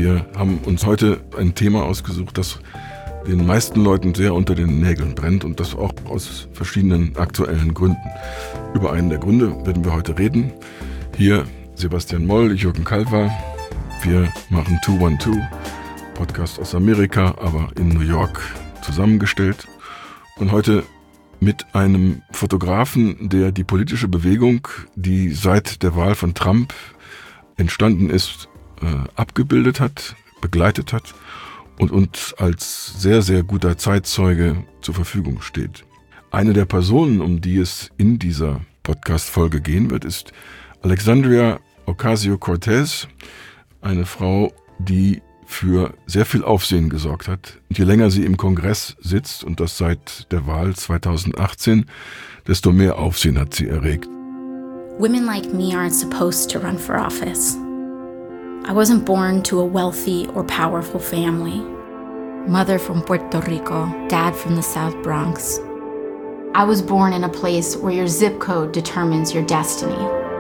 Wir haben uns heute ein Thema ausgesucht, das den meisten Leuten sehr unter den Nägeln brennt und das auch aus verschiedenen aktuellen Gründen. Über einen der Gründe werden wir heute reden. Hier Sebastian Moll, Jürgen Kalver. Wir machen 212, Podcast aus Amerika, aber in New York zusammengestellt. Und heute mit einem Fotografen, der die politische Bewegung, die seit der Wahl von Trump entstanden ist, abgebildet hat, begleitet hat und uns als sehr, sehr guter Zeitzeuge zur Verfügung steht. Eine der Personen, um die es in dieser Podcast-Folge gehen wird, ist Alexandria Ocasio-Cortez, eine Frau, die für sehr viel Aufsehen gesorgt hat. Und je länger sie im Kongress sitzt, und das seit der Wahl 2018, desto mehr Aufsehen hat sie erregt. Women like me aren't supposed to run for office. I wasn't born to a wealthy or powerful family. Mother from Puerto Rico, dad from the South Bronx. I was born in a place where your zip code determines your destiny.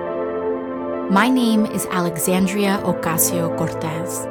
My name is Alexandria Ocasio-Cortez.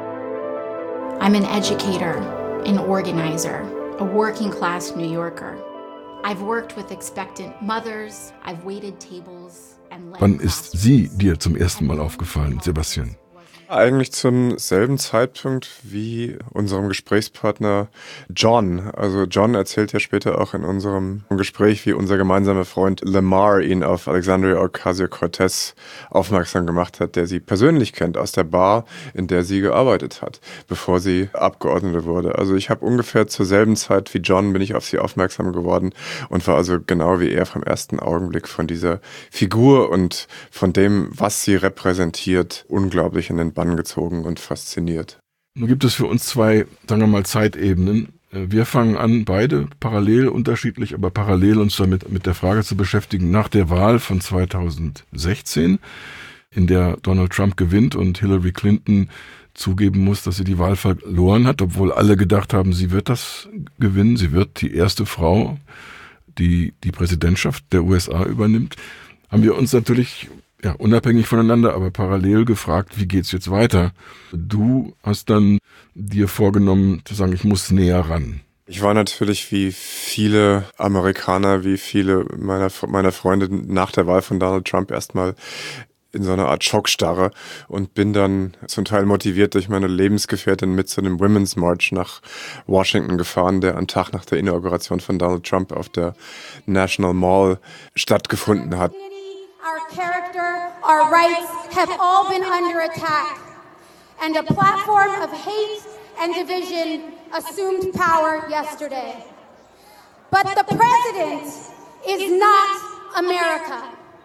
I'm an educator, an organizer, a working-class New Yorker. I've worked with expectant mothers, I've waited tables and led. Wann ist sie dir zum ersten Mal aufgefallen, Sebastian? Eigentlich zum selben Zeitpunkt wie unserem Gesprächspartner John. Also John erzählt ja später auch in unserem Gespräch, wie unser gemeinsamer Freund Lamar ihn auf Alexandria Ocasio-Cortez aufmerksam gemacht hat, der sie persönlich kennt aus der Bar, in der sie gearbeitet hat, bevor sie Abgeordnete wurde. Also ich habe ungefähr zur selben Zeit wie John bin ich auf sie aufmerksam geworden und war also genau wie er vom ersten Augenblick von dieser Figur und von dem, was sie repräsentiert, unglaublich in den Bann gezogen und fasziniert. Nun gibt es für uns zwei, sagen wir mal, Zeitebenen. Wir fangen an, beide parallel, unterschiedlich, aber parallel uns damit mit der Frage zu beschäftigen, nach der Wahl von 2016, in der Donald Trump gewinnt und Hillary Clinton zugeben muss, dass sie die Wahl verloren hat, obwohl alle gedacht haben, sie wird das gewinnen. Sie wird die erste Frau, die die Präsidentschaft der USA übernimmt. Haben wir uns natürlich unabhängig voneinander, aber parallel gefragt, wie geht's jetzt weiter? Du hast dann dir vorgenommen, zu sagen, ich muss näher ran. Ich war natürlich wie viele Amerikaner, wie viele meiner Freunde nach der Wahl von Donald Trump erstmal in so einer Art Schockstarre und bin dann zum Teil motiviert durch meine Lebensgefährtin mit zu einem Women's March nach Washington gefahren, der am Tag nach der Inauguration von Donald Trump auf der National Mall stattgefunden hat. Our character, our rights have all been under attack, and a platform of hate and division assumed power yesterday. But the president is not America.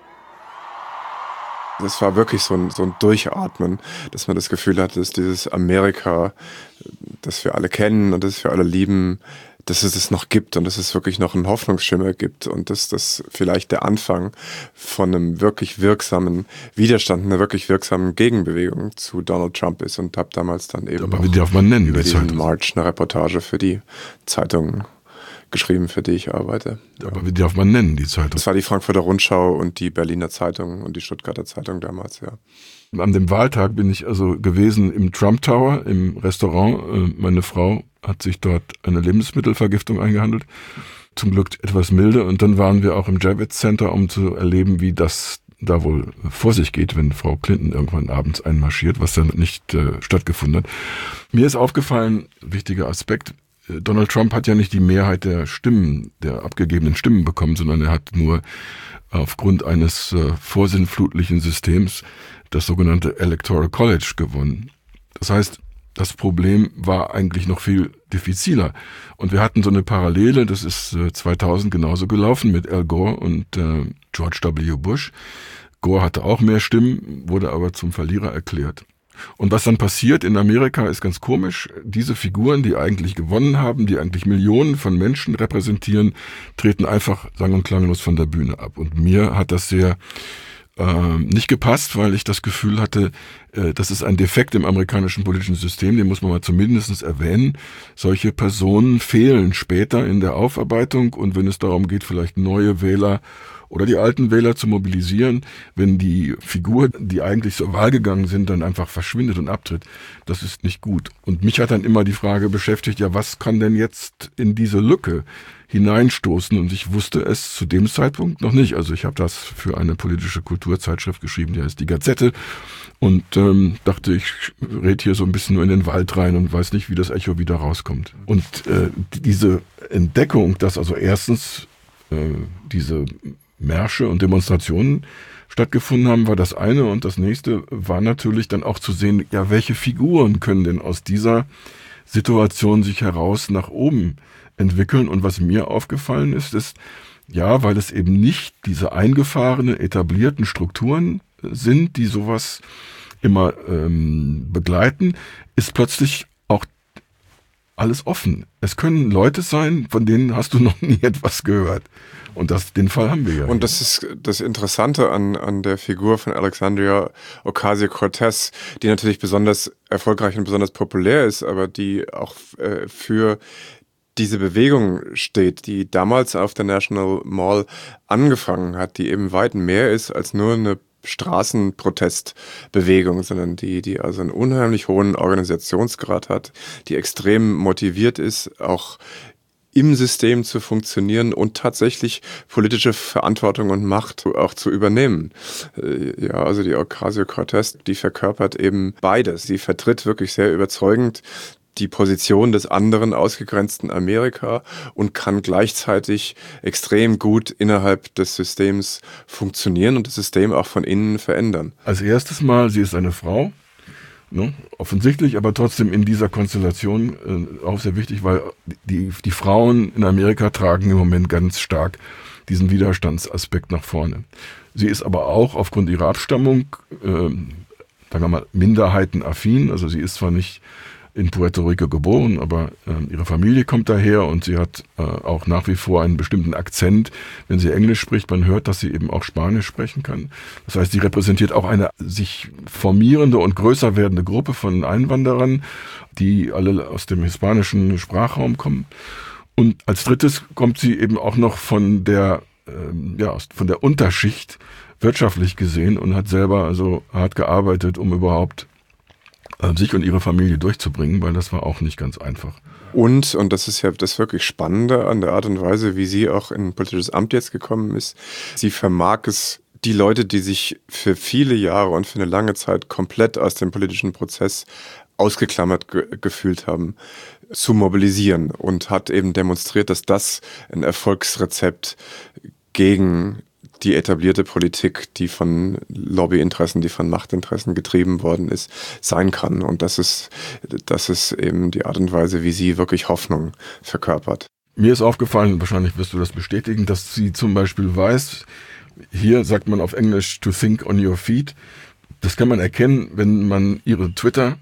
Das war wirklich so ein Durchatmen, dass man das Gefühl hatte, dass dieses Amerika, das wir alle kennen und das wir alle lieben, dass es noch gibt und dass es wirklich noch einen Hoffnungsschimmer gibt und dass das vielleicht der Anfang von einem wirklich wirksamen Widerstand, einer wirklich wirksamen Gegenbewegung zu Donald Trump ist und habe damals dann eben aber wie darf man nennen, über diesen March eine Reportage für die Zeitung geschrieben, für die ich arbeite. Aber wie darf man nennen, die Zeitung? Das war die Frankfurter Rundschau und die Berliner Zeitung und die Stuttgarter Zeitung damals, ja. An dem Wahltag bin ich also gewesen im Trump Tower, im Restaurant. Meine Frau hat sich dort eine Lebensmittelvergiftung eingehandelt. Zum Glück etwas milde. Und dann waren wir auch im Javits Center, um zu erleben, wie das da wohl vor sich geht, wenn Frau Clinton irgendwann abends einmarschiert, was dann nicht stattgefunden hat. Mir ist aufgefallen, wichtiger Aspekt, Donald Trump hat ja nicht die Mehrheit der Stimmen, der abgegebenen Stimmen bekommen, sondern er hat nur aufgrund eines vorsinnflutlichen Systems das sogenannte Electoral College gewonnen. Das heißt, das Problem war eigentlich noch viel diffiziler. Und wir hatten so eine Parallele, das ist 2000 genauso gelaufen mit Al Gore und George W. Bush. Gore hatte auch mehr Stimmen, wurde aber zum Verlierer erklärt. Und was dann passiert in Amerika ist ganz komisch. Diese Figuren, die eigentlich gewonnen haben, die eigentlich Millionen von Menschen repräsentieren, treten einfach sang- und klanglos von der Bühne ab. Und mir hat das sehr nicht gepasst, weil ich das Gefühl hatte, Das ist ein Defekt im amerikanischen politischen System, den muss man mal zumindest erwähnen. Solche Personen fehlen später in der Aufarbeitung und wenn es darum geht, vielleicht neue Wähler oder die alten Wähler zu mobilisieren, wenn die Figur, die eigentlich zur Wahl gegangen sind, dann einfach verschwindet und abtritt, das ist nicht gut. Und mich hat dann immer die Frage beschäftigt, ja, was kann denn jetzt in diese Lücke hineinstoßen? Und ich wusste es zu dem Zeitpunkt noch nicht. Also ich habe das für eine politische Kulturzeitschrift geschrieben, die heißt Die Gazette, und dachte, ich rede hier so ein bisschen nur in den Wald rein und weiß nicht, wie das Echo wieder rauskommt. Und diese Entdeckung, dass also erstens diese Märsche und Demonstrationen stattgefunden haben, war das eine. Und das nächste war natürlich dann auch zu sehen, ja, welche Figuren können denn aus dieser Situation sich heraus nach oben entwickeln. Und was mir aufgefallen ist, ja, weil es eben nicht diese eingefahrenen, etablierten Strukturen sind, die sowas immer begleiten, ist plötzlich auch alles offen. Es können Leute sein, von denen hast du noch nie etwas gehört. Und den Fall haben wir ja. Und das ist das Interessante an der Figur von Alexandria Ocasio-Cortez, die natürlich besonders erfolgreich und besonders populär ist, aber die auch für diese Bewegung steht, die damals auf der National Mall angefangen hat, die eben weit mehr ist als nur eine Straßenprotestbewegung, sondern die also einen unheimlich hohen Organisationsgrad hat, die extrem motiviert ist, auch im System zu funktionieren und tatsächlich politische Verantwortung und Macht auch zu übernehmen. Ja, also die Ocasio-Cortez, die verkörpert eben beides. Sie vertritt wirklich sehr überzeugend die Position des anderen ausgegrenzten Amerika und kann gleichzeitig extrem gut innerhalb des Systems funktionieren und das System auch von innen verändern. Als erstes Mal, sie ist eine Frau, ne, offensichtlich, aber trotzdem in dieser Konstellation auch sehr wichtig, weil die Frauen in Amerika tragen im Moment ganz stark diesen Widerstandsaspekt nach vorne. Sie ist aber auch aufgrund ihrer Abstammung, sagen wir mal, minderheitenaffin, also sie ist zwar nicht in Puerto Rico geboren, aber ihre Familie kommt daher und sie hat auch nach wie vor einen bestimmten Akzent. Wenn sie Englisch spricht, man hört, dass sie eben auch Spanisch sprechen kann. Das heißt, sie repräsentiert auch eine sich formierende und größer werdende Gruppe von Einwanderern, die alle aus dem hispanischen Sprachraum kommen. Und als drittes kommt sie eben auch noch von der Unterschicht wirtschaftlich gesehen und hat selber also hart gearbeitet, um überhaupt sich und ihre Familie durchzubringen, weil das war auch nicht ganz einfach. Und das ist ja das wirklich Spannende an der Art und Weise, wie sie auch in ein politisches Amt jetzt gekommen ist. Sie vermag es, die Leute, die sich für viele Jahre und für eine lange Zeit komplett aus dem politischen Prozess ausgeklammert gefühlt haben, zu mobilisieren und hat eben demonstriert, dass das ein Erfolgsrezept gegen die etablierte Politik, die von Lobbyinteressen, die von Machtinteressen getrieben worden ist, sein kann. Und das ist eben die Art und Weise, wie sie wirklich Hoffnung verkörpert. Mir ist aufgefallen, wahrscheinlich wirst du das bestätigen, dass sie zum Beispiel weiß, hier sagt man auf Englisch to think on your feet. Das kann man erkennen, wenn man ihre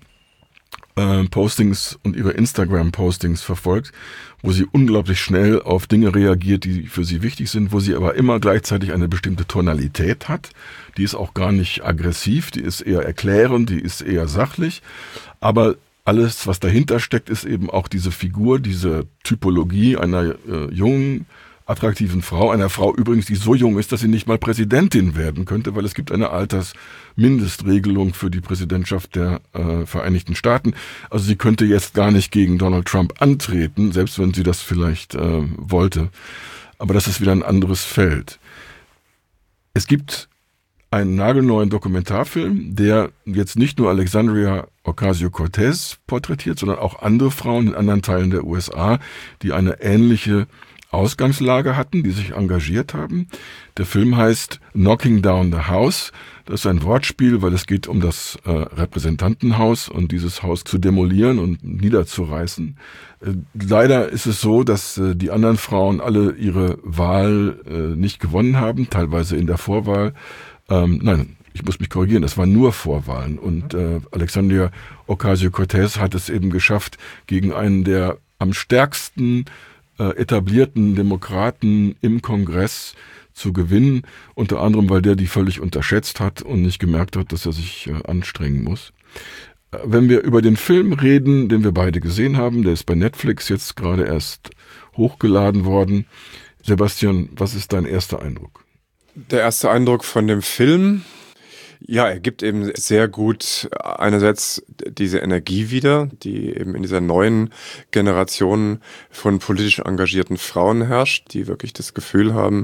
Twitter-Postings und ihre Instagram-Postings verfolgt, wo sie unglaublich schnell auf Dinge reagiert, die für sie wichtig sind, wo sie aber immer gleichzeitig eine bestimmte Tonalität hat. Die ist auch gar nicht aggressiv, die ist eher erklärend, die ist eher sachlich. Aber alles, was dahinter steckt, ist eben auch diese Figur, diese Typologie einer jungen, attraktiven Frau, einer Frau übrigens, die so jung ist, dass sie nicht mal Präsidentin werden könnte, weil es gibt eine Altersmindestregelung für die Präsidentschaft der Vereinigten Staaten. Also sie könnte jetzt gar nicht gegen Donald Trump antreten, selbst wenn sie das vielleicht wollte. Aber das ist wieder ein anderes Feld. Es gibt einen nagelneuen Dokumentarfilm, der jetzt nicht nur Alexandria Ocasio-Cortez porträtiert, sondern auch andere Frauen in anderen Teilen der USA, die eine ähnliche Ausgangslage hatten, die sich engagiert haben. Der Film heißt Knocking Down the House. Das ist ein Wortspiel, weil es geht um das Repräsentantenhaus und dieses Haus zu demolieren und niederzureißen. Leider ist es so, dass die anderen Frauen alle ihre Wahl nicht gewonnen haben, teilweise in der Vorwahl. Nein, ich muss mich korrigieren, das waren nur Vorwahlen. Und Alexandria Ocasio-Cortez hat es eben geschafft, gegen einen der am stärksten etablierten Demokraten im Kongress zu gewinnen, unter anderem, weil der die völlig unterschätzt hat und nicht gemerkt hat, dass er sich anstrengen muss. Wenn wir über den Film reden, den wir beide gesehen haben, der ist bei Netflix jetzt gerade erst hochgeladen worden. Sebastian, was ist dein erster Eindruck? Der erste Eindruck von dem Film, ja, er gibt eben sehr gut einerseits diese Energie wieder, die eben in dieser neuen Generation von politisch engagierten Frauen herrscht, die wirklich das Gefühl haben,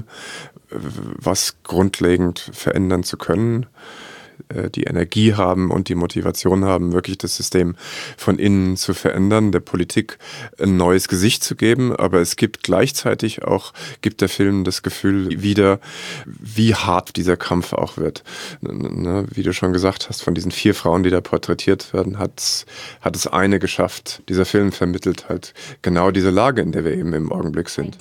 was grundlegend verändern zu können, die Energie haben und die Motivation haben, wirklich das System von innen zu verändern, der Politik ein neues Gesicht zu geben. Aber es gibt gleichzeitig auch, gibt der Film das Gefühl wieder, wie hart dieser Kampf auch wird. Wie du schon gesagt hast, von diesen 4 Frauen, die da porträtiert werden, hat es eine geschafft. Dieser Film vermittelt halt genau diese Lage, in der wir eben im Augenblick sind.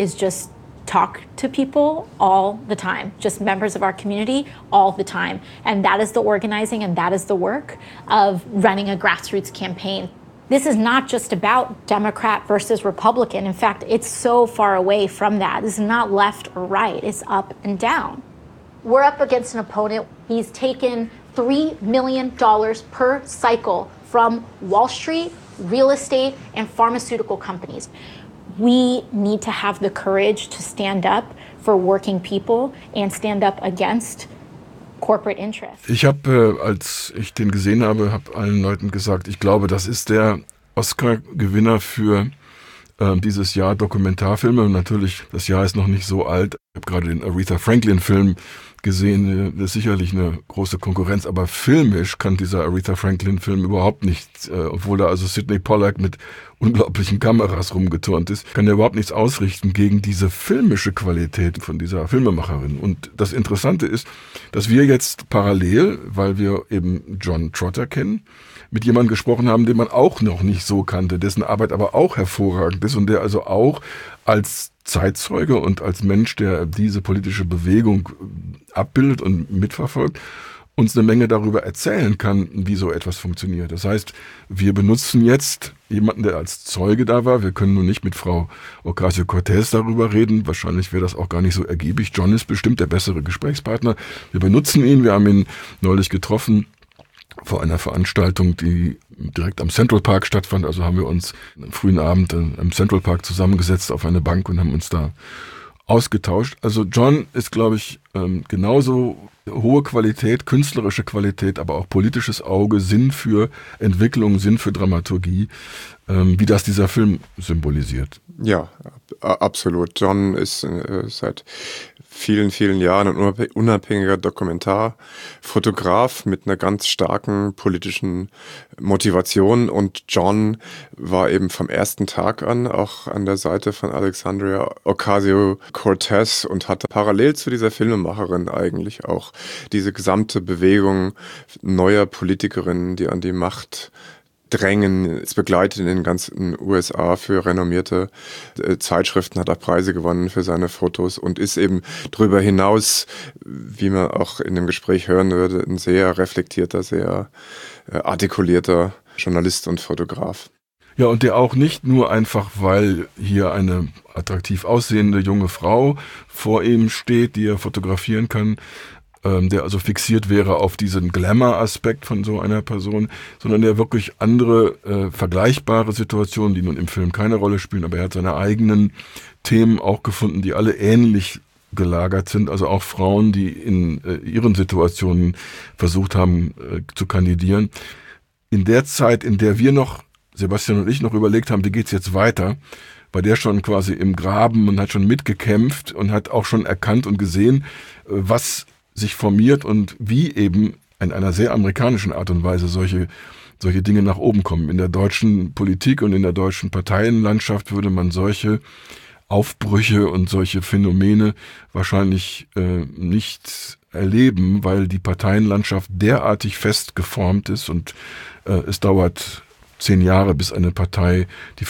Talk to people all the time, just members of our community all the time. And that is the organizing and that is the work of running a grassroots campaign. This is not just about Democrat versus Republican. In fact, it's so far away from that. This is not left or right, it's up and down. We're up against an opponent. He's taken $3 million per cycle from Wall Street, real estate, and pharmaceutical companies. We need to have the courage to stand up for working people and stand up against corporate interests. Ich habe, als ich den gesehen habe, allen Leuten gesagt, ich glaube, das ist der Oscar-Gewinner für dieses Jahr Dokumentarfilme. Und natürlich, das Jahr ist noch nicht so alt. Ich habe gerade den Aretha Franklin-Film gesehen, das ist sicherlich eine große Konkurrenz, aber filmisch kann dieser Aretha Franklin-Film überhaupt nichts, obwohl da also Sidney Pollack mit unglaublichen Kameras rumgeturnt ist, kann er überhaupt nichts ausrichten gegen diese filmische Qualität von dieser Filmemacherin. Und das Interessante ist, dass wir jetzt parallel, weil wir eben John Trotter kennen, mit jemandem gesprochen haben, den man auch noch nicht so kannte, dessen Arbeit aber auch hervorragend ist und der also auch als Zeitzeuge und als Mensch, der diese politische Bewegung abbildet und mitverfolgt, uns eine Menge darüber erzählen kann, wie so etwas funktioniert. Das heißt, wir benutzen jetzt jemanden, der als Zeuge da war. Wir können nun nicht mit Frau Ocasio-Cortez darüber reden. Wahrscheinlich wäre das auch gar nicht so ergiebig. John ist bestimmt der bessere Gesprächspartner. Wir benutzen ihn. Wir haben ihn neulich getroffen vor einer Veranstaltung, die direkt am Central Park stattfand. Also haben wir uns am frühen Abend am Central Park zusammengesetzt auf eine Bank und haben uns da ausgetauscht. Also John ist, glaube ich, genauso hohe Qualität, künstlerische Qualität, aber auch politisches Auge, Sinn für Entwicklung, Sinn für Dramaturgie, wie das dieser Film symbolisiert. Ja, absolut. John ist seit vielen, vielen Jahren ein unabhängiger Dokumentarfotograf mit einer ganz starken politischen Motivation. Und John war eben vom ersten Tag an auch an der Seite von Alexandria Ocasio-Cortez und hatte parallel zu dieser Filmemacherin eigentlich auch diese gesamte Bewegung neuer Politikerinnen, die an die Macht drängen, es begleitet in den ganzen USA für renommierte Zeitschriften, hat auch Preise gewonnen für seine Fotos und ist eben darüber hinaus, wie man auch in dem Gespräch hören würde, ein sehr reflektierter, sehr artikulierter Journalist und Fotograf. Ja, und der auch nicht nur einfach, weil hier eine attraktiv aussehende junge Frau vor ihm steht, die er fotografieren kann, der also fixiert wäre auf diesen Glamour-Aspekt von so einer Person, sondern der wirklich andere vergleichbare Situationen, die nun im Film keine Rolle spielen, aber er hat seine eigenen Themen auch gefunden, die alle ähnlich gelagert sind, also auch Frauen, die in ihren Situationen versucht haben zu kandidieren. In der Zeit, in der wir noch, Sebastian und ich, noch überlegt haben, wie geht's jetzt weiter, war der schon quasi im Graben und hat schon mitgekämpft und hat auch schon erkannt und gesehen, was sich formiert und wie eben in einer sehr amerikanischen Art und Weise solche Dinge nach oben kommen. In der deutschen Politik und in der deutschen Parteienlandschaft würde man solche Aufbrüche und solche Phänomene wahrscheinlich nicht erleben, weil die Parteienlandschaft derartig fest geformt ist und es dauert 10 Jahre, bis eine Partei die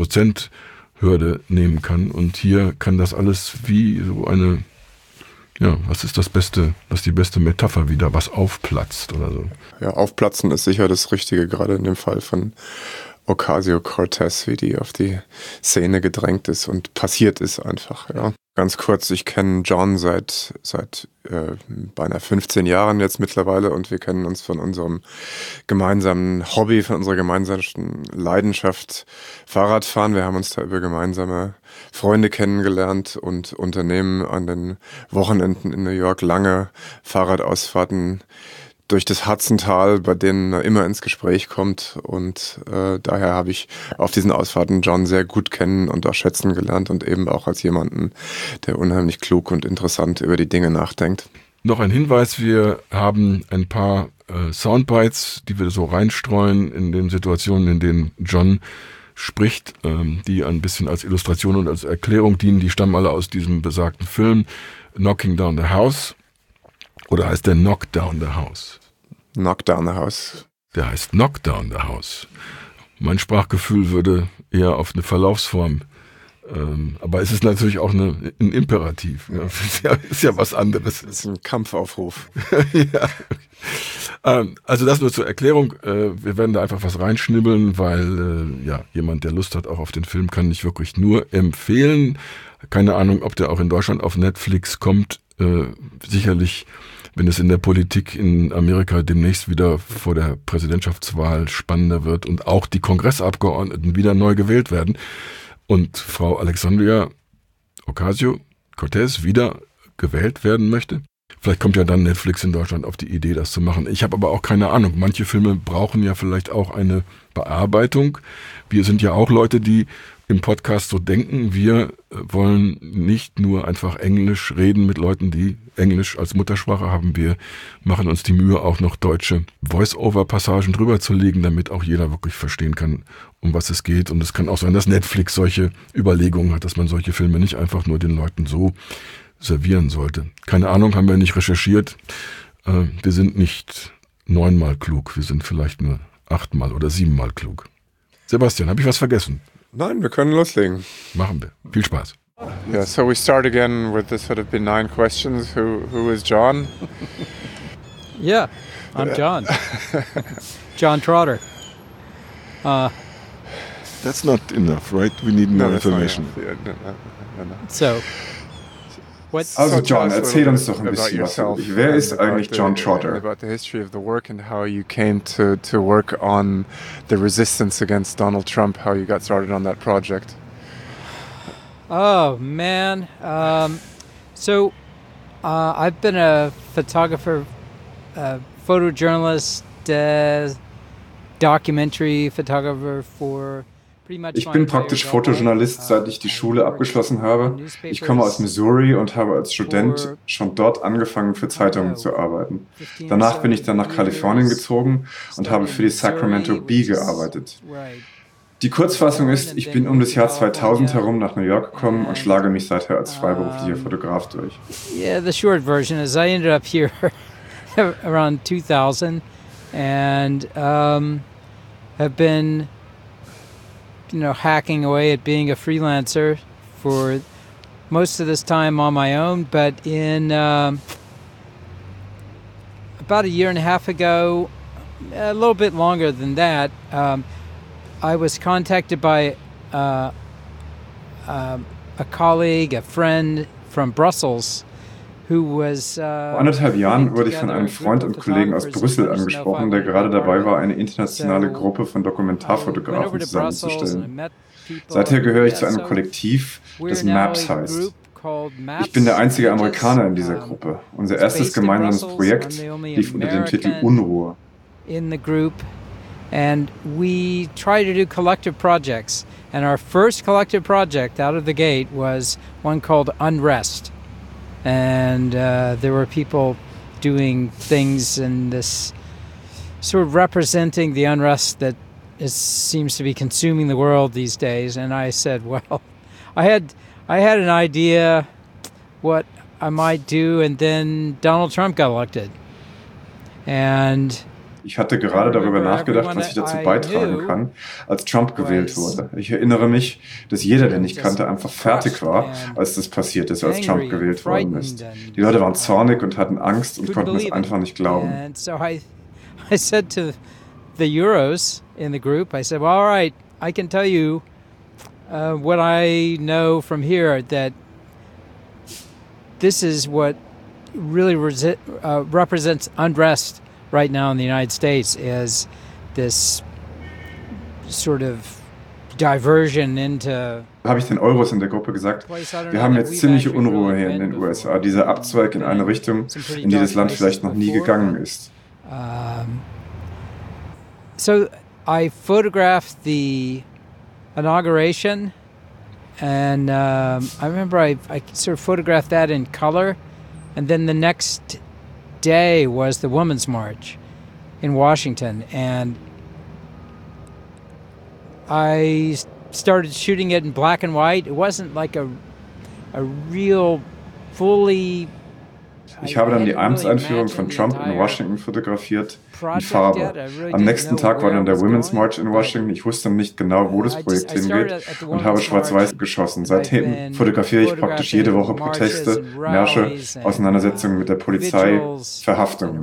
5%-Hürde nehmen kann. Und hier kann das alles wie so eine, ja, was ist die beste Metapher wieder, was aufplatzt oder so. Ja, aufplatzen ist sicher das Richtige, gerade in dem Fall von Ocasio-Cortez, wie die auf die Szene gedrängt ist und passiert ist einfach, ja. Ganz kurz, ich kenne John seit beinahe 15 Jahren jetzt mittlerweile und wir kennen uns von unserem gemeinsamen Hobby, von unserer gemeinsamen Leidenschaft Fahrradfahren. Wir haben uns da über gemeinsame Freunde kennengelernt und unternehmen an den Wochenenden in New York lange Fahrradausfahrten durch das Hudsontal, bei denen er immer ins Gespräch kommt und daher habe ich auf diesen Ausfahrten John sehr gut kennen und auch schätzen gelernt und eben auch als jemanden, der unheimlich klug und interessant über die Dinge nachdenkt. Noch ein Hinweis, wir haben ein paar Soundbites, die wir so reinstreuen in den Situationen, in denen John spricht, die ein bisschen als Illustration und als Erklärung dienen. Die stammen alle aus diesem besagten Film Knocking Down the House. Oder heißt der Knock Down the House? Knock Down the House. Der heißt Knock Down the House. Mein Sprachgefühl würde eher auf eine Verlaufsform, aber es ist natürlich auch ein Imperativ. Ja, ist ja was anderes. Das ist ein Kampfaufruf. Ja. Also das nur zur Erklärung. Wir werden da einfach was reinschnibbeln, weil jemand, der Lust hat auch auf den Film, kann ich wirklich nur empfehlen. Keine Ahnung, ob der auch in Deutschland auf Netflix kommt. Sicherlich, wenn es in der Politik in Amerika demnächst wieder vor der Präsidentschaftswahl spannender wird und auch die Kongressabgeordneten wieder neu gewählt werden und Frau Alexandria Ocasio-Cortez wieder gewählt werden möchte. Vielleicht kommt ja dann Netflix in Deutschland auf die Idee, das zu machen. Ich habe aber auch keine Ahnung. Manche Filme brauchen ja vielleicht auch eine Bearbeitung. Wir sind ja auch Leute, die im Podcast so denken. Wir wollen nicht nur einfach Englisch reden mit Leuten, die Englisch als Muttersprache haben. Wir machen uns die Mühe, auch noch deutsche Voice-Over-Passagen drüber zu legen, damit auch jeder wirklich verstehen kann, um was es geht. Und es kann auch sein, dass Netflix solche Überlegungen hat, dass man solche Filme nicht einfach nur den Leuten so servieren sollte. Keine Ahnung, haben wir nicht recherchiert. Wir sind nicht 9-mal klug, wir sind vielleicht nur 8-mal oder 7-mal klug. Sebastian, habe ich was vergessen? Nein, wir können loslegen. Machen wir. Viel Spaß. Yeah, so we start again with the sort of benign questions. Who is John? Yeah, I'm John. John Trotter. That's not enough, right? We need more information. So, Also John, erzähl uns doch ein bisschen was über dich. Wer ist eigentlich John Trotter? About the history of the work and how you came to work on the resistance against Donald Trump, how you got started on that project. Oh man, so I've been a photographer, photojournalist, documentary photographer for Ich bin praktisch Fotojournalist, seit ich die Schule abgeschlossen habe. Ich komme aus Missouri und habe als Student schon dort angefangen, für Zeitungen zu arbeiten. Danach bin ich dann nach Kalifornien gezogen und habe für die Sacramento Bee gearbeitet. Die Kurzfassung ist, ich bin um das Jahr 2000 herum nach New York gekommen und schlage mich seither als freiberuflicher Fotograf durch. Yeah, the short version is I ended up here around 2000 and have been hacking away at being a freelancer for most of this time on my own. But in about a year and a half ago, a little bit longer than that, I was contacted by a colleague, a friend from Brussels. Vor 1,5 Jahren wurde ich von einem Freund und Kollegen aus Brüssel angesprochen, der gerade dabei war, eine internationale Gruppe von Dokumentarfotografen zusammenzustellen. Seither gehöre ich zu einem Kollektiv, das MAPS heißt. Ich bin der einzige Amerikaner in dieser Gruppe. Unser erstes gemeinsames Projekt lief unter dem Titel Unruhe. And we try to do collective projects. And our first collective project out of the gate was one called Unrest. And there were people doing things in this sort of representing the unrest that seems to be consuming the world these days. And I said, well, I had an idea what I might do, and then Donald Trump got elected. And ich hatte gerade darüber nachgedacht, was ich dazu beitragen kann, als Trump gewählt wurde. Ich erinnere mich, dass jeder, den ich kannte, einfach fertig war, als das passiert ist, als Trump gewählt worden ist. Die Leute waren zornig und hatten Angst und konnten es einfach nicht glauben. And so I said to the Euros in the group, I said, well, all right, I can tell you what I know from here, that this is what really represents unrest right now in the United States, is this sort of diversion into... Habe ich den Euros in der Gruppe gesagt, wir haben jetzt ziemliche Unruhe hier in den USA, dieser Abzweig in eine Richtung, in die das Land vielleicht noch nie gegangen ist. So I photographed the inauguration, and I remember I sort of photographed that in color, and then the next day was the Women's March in Washington, and I started shooting it in black and white. It wasn't like a real fully... Ich habe dann die Amtseinführung von Trump in Washington fotografiert in Farbe. Am nächsten Tag war dann der Women's March in Washington. Ich wusste nicht genau, wo das Projekt hingeht und habe schwarz-weiß geschossen. Seitdem fotografiere ich praktisch jede Woche Proteste, Märsche, Auseinandersetzungen mit der Polizei, Verhaftungen.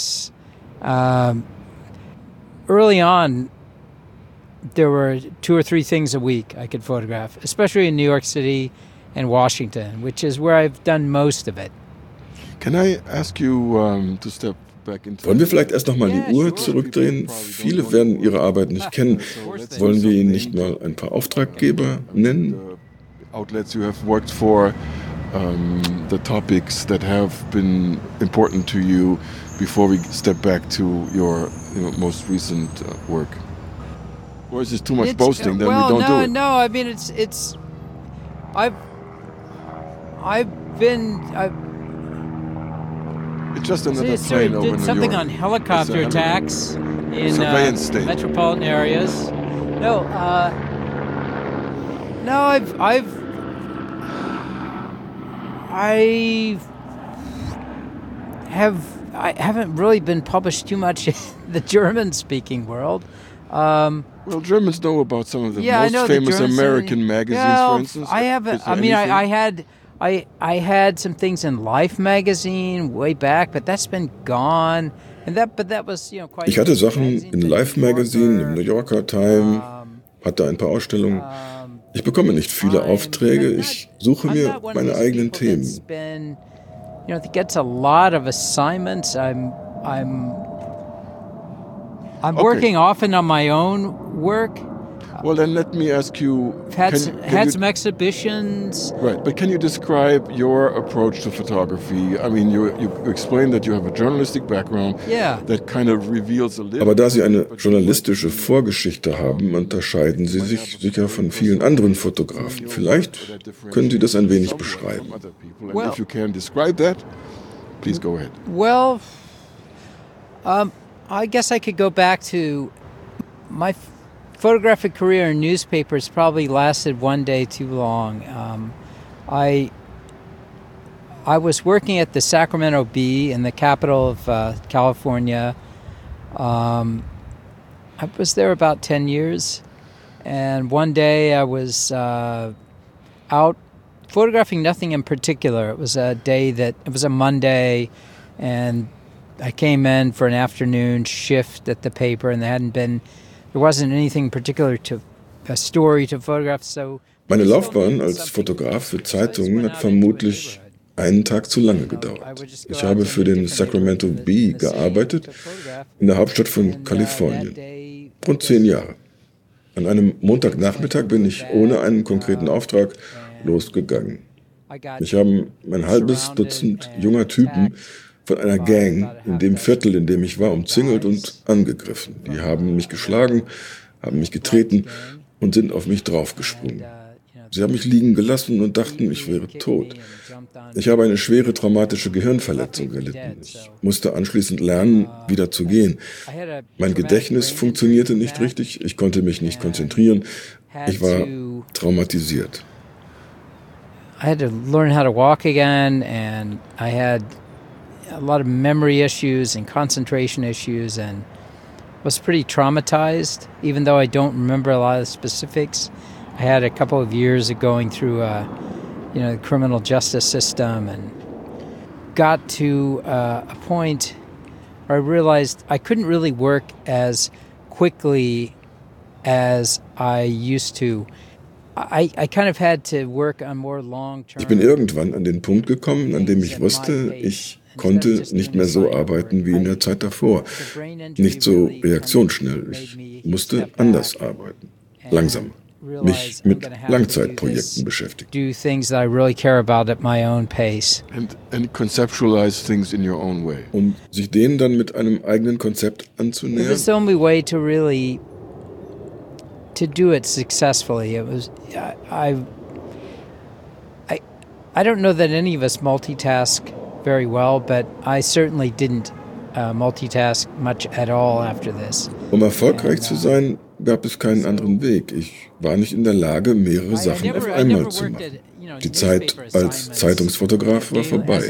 Early on, there were 2 or 3 things a week I could photograph, especially in New York City and Washington, which is where I've done most of it. Can I ask you to step back into... Wollen wir vielleicht erst nochmal die Uhr zurückdrehen? Viele werden Ihre Arbeit nicht kennen. Wollen wir Ihnen nicht mal ein paar Auftraggeber nennen? Outlets you have worked for, the topics that have been important to you before we step back to your most recent work. Or is this too much boasting? Then we don't do it. No. I mean, it's. I've been. It's just another plane over New York. Did something on helicopter attacks in metropolitan areas. No, I haven't really been published too much in the German-speaking world. Well, Germans know about some of the most famous American magazines, for instance. I haven't. I mean, I had some things in Life magazine way back, but that's been gone. But that was, quite. Ich hatte Sachen in Life magazine, im New Yorker Time, hatte ein paar Ausstellungen. Ich bekomme nicht viele Aufträge. Ich suche mir meine eigenen Themen. It gets a lot of assignments. I'm working often on my own work. Well, then let me ask you... Had some exhibitions. Right, but can you describe your approach to photography? I mean, you explained that you have a journalistic background that kind of reveals a little... Aber da Sie eine journalistische Vorgeschichte haben, unterscheiden Sie sich sicher von vielen anderen Fotografen. Vielleicht können Sie das ein wenig beschreiben. Well, if you can describe that, please go ahead. Well, I guess I could go back to my photographic career in newspapers. Probably lasted one day too long. I was working at the Sacramento Bee in the capital of California. I was there about 10 years, and one day I was out photographing nothing in particular. It was a Monday, and I came in for an afternoon shift at the paper, and there wasn't anything particular a story to photograph. So meine Laufbahn als Fotograf für Zeitungen hat vermutlich einen Tag zu lange gedauert. Ich habe für den Sacramento Bee gearbeitet, in der Hauptstadt von Kalifornien. Rund 10 Jahre. An einem Montagnachmittag bin ich ohne einen konkreten Auftrag losgegangen. Mich haben ein halbes Dutzend junger Typen von einer Gang in dem Viertel, in dem ich war, umzingelt und angegriffen. Die haben mich geschlagen, haben mich getreten und sind auf mich draufgesprungen. Sie haben mich liegen gelassen und dachten, ich wäre tot. Ich habe eine schwere traumatische Gehirnverletzung gelitten. Ich musste anschließend lernen, wieder zu gehen. Mein Gedächtnis funktionierte nicht richtig, ich konnte mich nicht konzentrieren. Ich war traumatisiert. I had to learn how to walk again, and I had a lot of memory issues and concentration issues, and was pretty traumatized, even though I don't remember a lot of the specifics. I had a couple of years of going through the criminal justice system, and got to a point where I realized I couldn't really work as quickly as I used to. Ich bin irgendwann an den Punkt gekommen, an dem ich wusste, ich konnte nicht mehr so arbeiten wie in der Zeit davor. Nicht so reaktionsschnell. Ich musste anders arbeiten. Langsamer. Mich mit Langzeitprojekten beschäftigt. Do things that I really care about at my own pace. And conceptualize things in your own way. Um sich denen dann mit einem eigenen Konzept anzunähern. It's the only way to really to do it successfully. It was I don't know that any of us multitask very well, but I certainly didn't multitask much at all after this. Um erfolgreich zu sein, gab es keinen anderen Weg. Ich war nicht in der Lage, mehrere Sachen auf einmal zu machen. Die Zeit als Zeitungsfotograf war vorbei.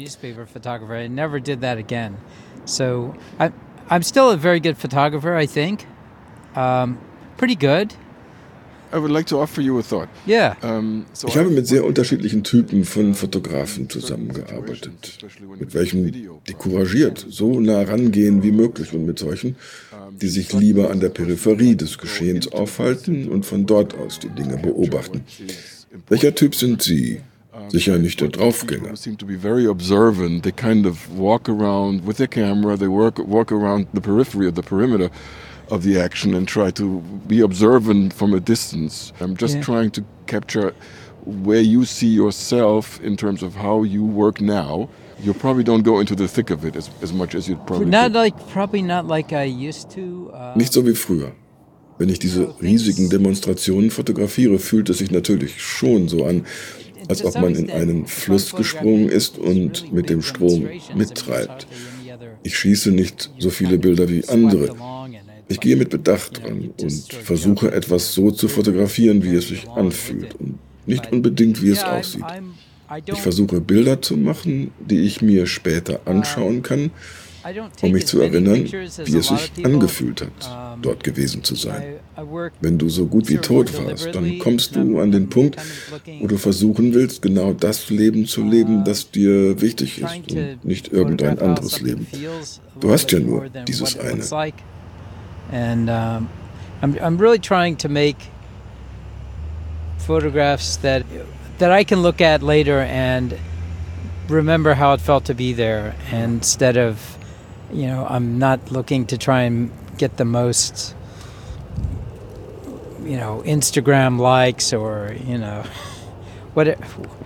I never did that again. So I'm still a very good photographer, I think. Pretty good. I would like to offer you a thought. Yeah. Ich habe mit sehr unterschiedlichen Typen von Fotografen zusammengearbeitet, mit welchen, die couragiert so nah rangehen wie möglich und mit solchen, die sich lieber an der Peripherie des Geschehens aufhalten und von dort aus die Dinge beobachten. Welcher Typ sind Sie? Sicher nicht der Draufgänger. Seem to be very observant. They kind of walk around with their camera. They walk around the periphery of the perimeter of the action and try to be observant from a distance. I'm just trying to capture where you see yourself in terms of how you work now. You probably don't go into the thick of it as much as you'd probably Probably not like I used to. Nicht so wie früher. Wenn ich diese riesigen Demonstrationen fotografiere, fühlt es sich natürlich schon so an, als ob man in einen Fluss gesprungen ist und mit dem Strom mittreibt. Ich schieße nicht so viele Bilder wie andere. Ich gehe mit Bedacht dran und versuche etwas so zu fotografieren, wie es sich anfühlt und nicht unbedingt, wie es aussieht. Ich versuche Bilder zu machen, die ich mir später anschauen kann, um mich zu erinnern, wie es sich angefühlt hat, dort gewesen zu sein. Wenn du so gut wie tot warst, dann kommst du an den Punkt, wo du versuchen willst, genau das Leben zu leben, das dir wichtig ist und nicht irgendein anderes Leben. Du hast ja nur dieses eine. And I'm really trying to make photographs that I can look at later and remember how it felt to be there, instead of, I'm not looking to try and get the most, Instagram likes or, what.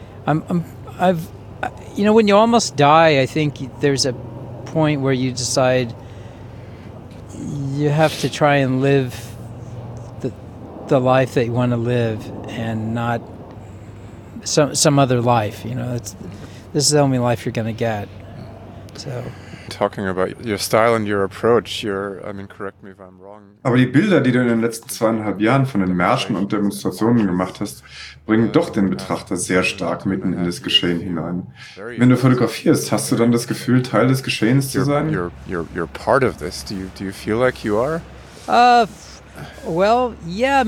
When you almost die, I think there's a point where you decide you have to try and live the life that you want to live and not some other life. This is the only life you're going to get. So. Talking about your style and your approach, correct me if I'm wrong. Aber die Bilder, die du in den letzten 2,5 Jahren von den Märschen und Demonstrationen gemacht hast, bringen doch den Betrachter sehr stark mitten in das Geschehen hinein. Wenn du fotografierst, hast du dann das Gefühl, Teil des Geschehens zu sein? You're part of this. Do you feel like you are? Well, yeah,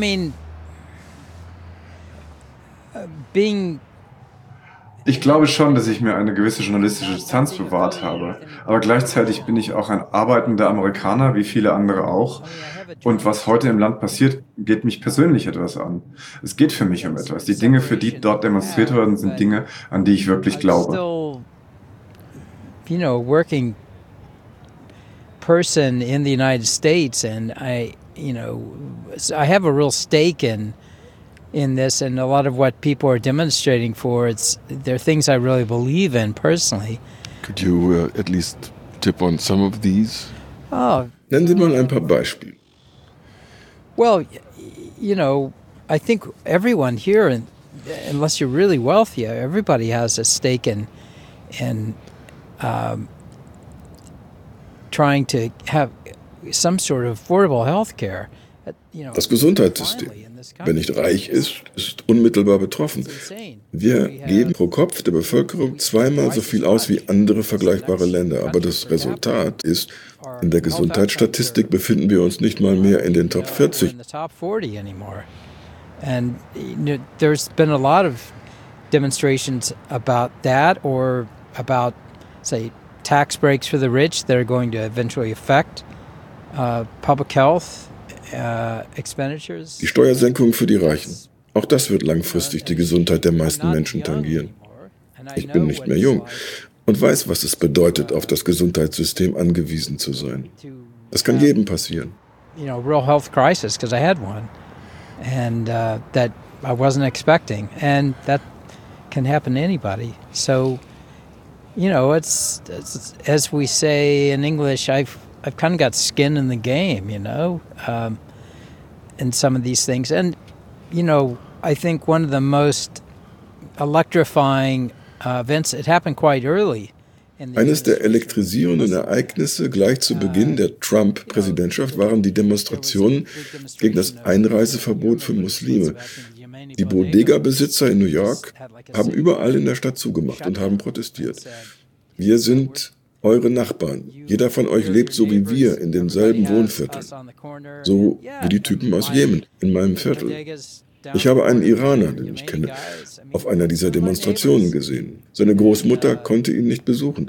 being. Ich glaube schon, dass ich mir eine gewisse journalistische Distanz bewahrt habe. Aber gleichzeitig bin ich auch ein arbeitender Amerikaner, wie viele andere auch. Und was heute im Land passiert, geht mich persönlich etwas an. Es geht für mich um etwas. Die Dinge, für die dort demonstriert werden, sind Dinge, an die ich wirklich glaube. Working person in the United States, and I have a real stake in this, and a lot of what people are demonstrating for, they're things I really believe in personally. Could you at least tip on some of these? Nennen Sie mal ein paar Beispiele. Well, I think everyone here, unless you're really wealthy, everybody has a stake in trying to have some sort of affordable health care. Das Gesundheitssystem, wenn nicht reich ist, ist unmittelbar betroffen. Wir geben pro Kopf der Bevölkerung 2-mal so viel aus wie andere vergleichbare Länder. Aber das Resultat ist, in der Gesundheitsstatistik befinden wir uns nicht mal mehr in den Top 40. And there's been a lot of demonstrations about that, or about, say, tax breaks for the rich that are going to eventually affect public health expenditures. Die Steuersenkung für die Reichen. Auch das wird langfristig die Gesundheit der meisten Menschen tangieren. Ich bin nicht mehr jung und weiß, was es bedeutet, auf das Gesundheitssystem angewiesen zu sein. Das kann jedem passieren. Real health crisis, because I had one, and that I wasn't expecting, and that can happen to anybody. So, it's as we say in English, I've kind of got skin in the game, in some of these things. And, I think one of the most electrifying events, it happened quite early. Eines der elektrisierenden Ereignisse gleich zu Beginn der Trump-Präsidentschaft waren die Demonstrationen gegen das Einreiseverbot für Muslime. Die Bodega-Besitzer in New York haben überall in der Stadt zugemacht und haben protestiert. Wir sind eure Nachbarn. Jeder von euch lebt so wie wir in denselben Wohnvierteln. So wie die Typen aus Jemen in meinem Viertel. Ich habe einen Iraner, den ich kenne, auf einer dieser Demonstrationen gesehen. Seine Großmutter konnte ihn nicht besuchen.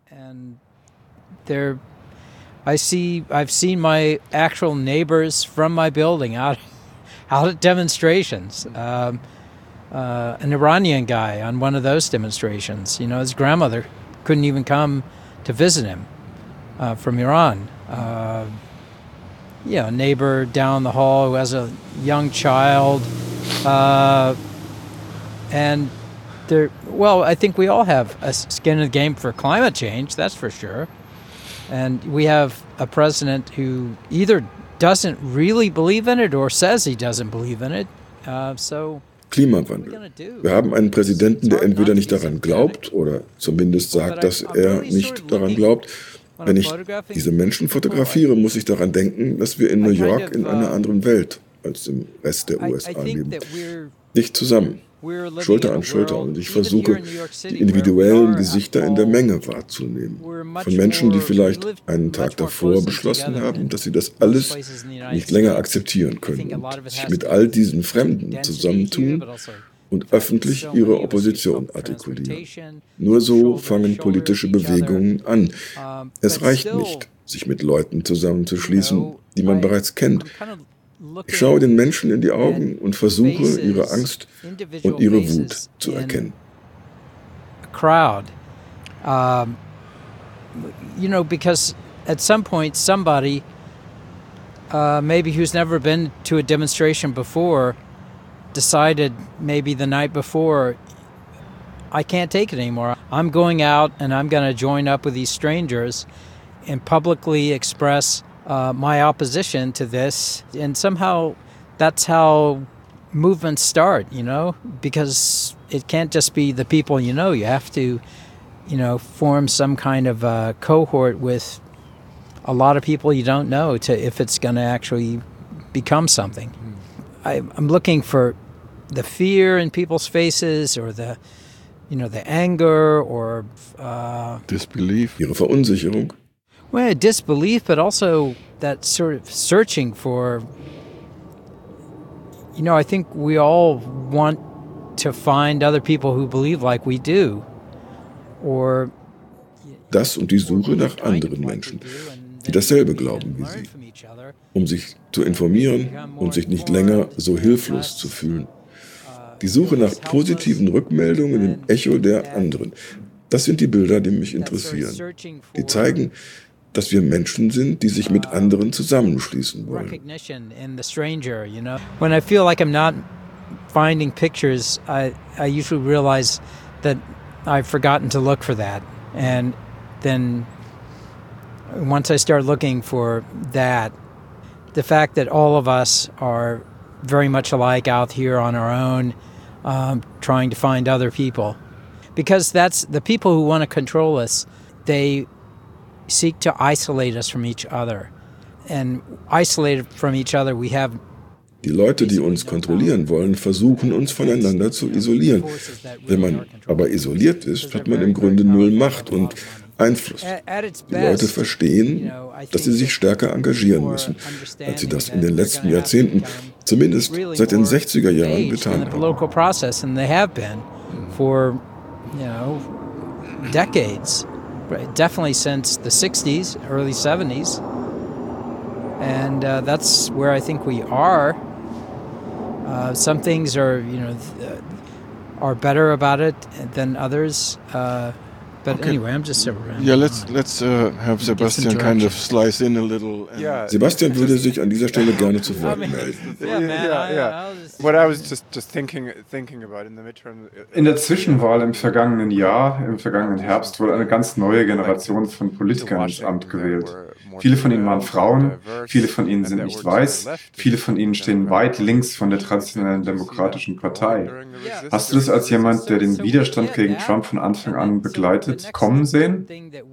I've seen my actual neighbors from my building out at demonstrations. An Iranian guy on one of those demonstrations. His grandmother couldn't even come to visit him from Iran. A neighbor down the hall who has a young child. And I think we all have a skin in the game for climate change, that's for sure. And we have a president who either doesn't really believe in it or says he doesn't believe in it. Klimawandel. Wir haben einen Präsidenten, der entweder nicht daran glaubt oder zumindest sagt, dass er nicht daran glaubt. Wenn ich diese Menschen fotografiere, muss ich daran denken, dass wir in New York in einer anderen Welt als im Rest der USA leben. Nicht zusammen, Schulter an Schulter. Und ich versuche, die individuellen Gesichter in der Menge wahrzunehmen. Von Menschen, die vielleicht einen Tag davor beschlossen haben, dass sie das alles nicht länger akzeptieren können und sich mit all diesen Fremden zusammentun und öffentlich ihre Opposition artikulieren. Nur so fangen politische Bewegungen an. Es reicht nicht, sich mit Leuten zusammenzuschließen, die man bereits kennt. Ich schaue den Menschen in die Augen und versuche, ihre Angst und ihre Wut zu erkennen. Crowd, because at some point somebody, maybe who's never been to a demonstration before, decided maybe the night before, I can't take it anymore. I'm going out and I'm going to join up with these strangers and publicly express my opposition to this. And somehow that's how movements start, because it can't just be the people you know. You have to, form some kind of a cohort with a lot of people you don't know if it's going to actually become something. I'm looking for the fear in people's faces or the anger or disbelief. Ihre Verunsicherung. Well, disbelief, but also that sort of searching for, I think we all want to find other people who believe like we do. Or das und die Suche nach anderen Menschen, die dasselbe glauben wie sie, um sich zu informieren und sich nicht länger so hilflos zu fühlen. Die Suche nach positiven Rückmeldungen im Echo der anderen. Das sind die Bilder, die mich interessieren. Die zeigen, dass wir Menschen sind, die sich mit anderen zusammenschließen wollen. When I feel like I'm not finding pictures, I usually realize that I've forgotten to look for that. And then once I start looking for that, the fact that all of us are very much alike out here on our own, trying to find other people. Because that's the people who want to control us, they seek to isolate us from each other. And isolated from each other, we have. Die Leute, die uns kontrollieren wollen, versuchen uns voneinander zu isolieren. Wenn man aber isoliert ist, hat man im Grunde null Macht und Einfluss. Die Leute verstehen, dass sie sich stärker engagieren müssen, als sie das in den letzten Jahrzehnten, zumindest seit den 60er Jahren, getan haben. Decades, definitely since the 60s, early 70s. And that's where I think we are. Some things are, are better about it than others. But okay. Anyway, I'm just Yeah, let's have Sebastian kind of slice in a little. Sebastian würde sich an dieser Stelle gerne zu Wort melden. What I was just thinking about in the midterm. In der Zwischenwahl im vergangenen Herbst, wurde eine ganz neue Generation von Politikern ins Amt gewählt. Viele von ihnen waren Frauen, viele von ihnen sind nicht weiß, viele von ihnen stehen weit links von der traditionellen demokratischen Partei. Hast du das als jemand, der den Widerstand gegen Trump von Anfang an begleitet, kommen sehen?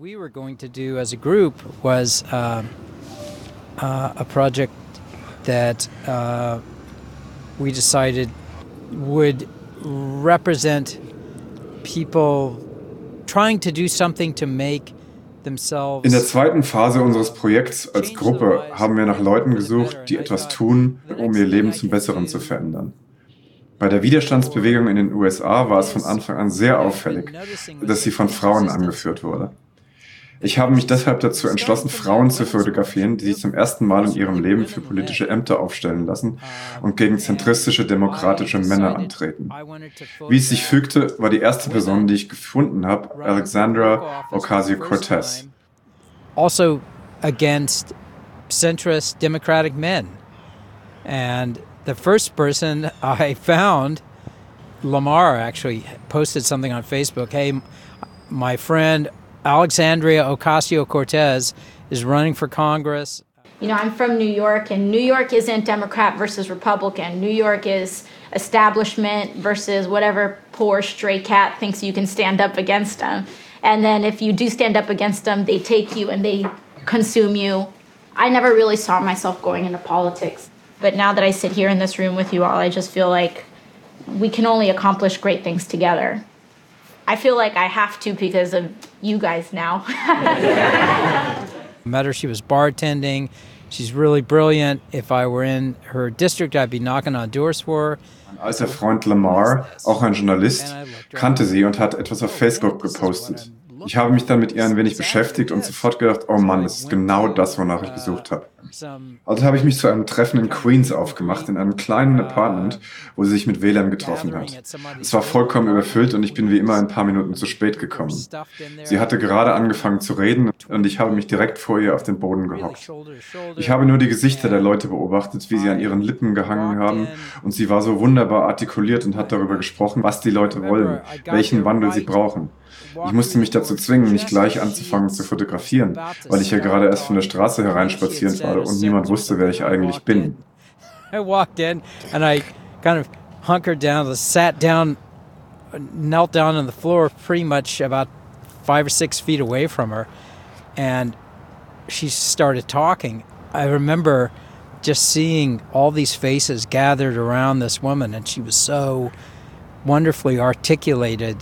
A project that we decided would represent people trying to do something to make themselves. In der zweiten Phase unseres Projekts als Gruppe haben wir nach Leuten gesucht, die etwas tun, um ihr Leben zum Besseren zu verändern. Bei der Widerstandsbewegung in den USA war es von Anfang an sehr auffällig, dass sie von Frauen angeführt wurde. Ich habe mich deshalb dazu entschlossen, Frauen zu fotografieren, die sich zum ersten Mal in ihrem Leben für politische Ämter aufstellen lassen und gegen zentristische demokratische Männer antreten. Wie es sich fügte, war die erste Person, die ich gefunden habe, Alexandria Ocasio-Cortez. Also against centrist democratic men. And the first person I found, Lamar actually posted something on Facebook. Hey, my friend Alexandria Ocasio-Cortez is running for Congress. I'm from New York, and New York isn't Democrat versus Republican. New York is establishment versus whatever poor stray cat thinks you can stand up against them. And then if you do stand up against them, they take you and they consume you. I never really saw myself going into politics. But now that I sit here in this room with you all, I just feel like we can only accomplish great things together. I feel like I have to because of you guys now. Met her, she was bartending. She's really brilliant. If I were in her district, I'd be knocking on doors for her. Mein alter Freund Lamar, auch ein Journalist, kannte sie und hat etwas auf Facebook gepostet. Ich habe mich dann mit ihr ein wenig beschäftigt und sofort gedacht, oh Mann, das ist genau das, wonach ich gesucht habe. Also habe ich mich zu einem Treffen in Queens aufgemacht, in einem kleinen Apartment, wo sie sich mit WLAN getroffen hat. Es war vollkommen überfüllt und ich bin wie immer ein paar Minuten zu spät gekommen. Sie hatte gerade angefangen zu reden und ich habe mich direkt vor ihr auf den Boden gehockt. Ich habe nur die Gesichter der Leute beobachtet, wie sie an ihren Lippen gehangen haben, und sie war so wunderbar artikuliert und hat darüber gesprochen, was die Leute wollen, welchen Wandel sie brauchen. Ich musste mich dazu zwingen, nicht gleich anzufangen zu fotografieren, weil ich ja gerade erst von der Straße hereinspaziert war und niemand wusste, wer ich eigentlich bin. I walked in and I kind of hunkered down, sat down, knelt down on the floor pretty much about 5 or 6 feet away from her, and she started talking. I remember just seeing all these faces gathered around this woman, and she was so wonderfully articulated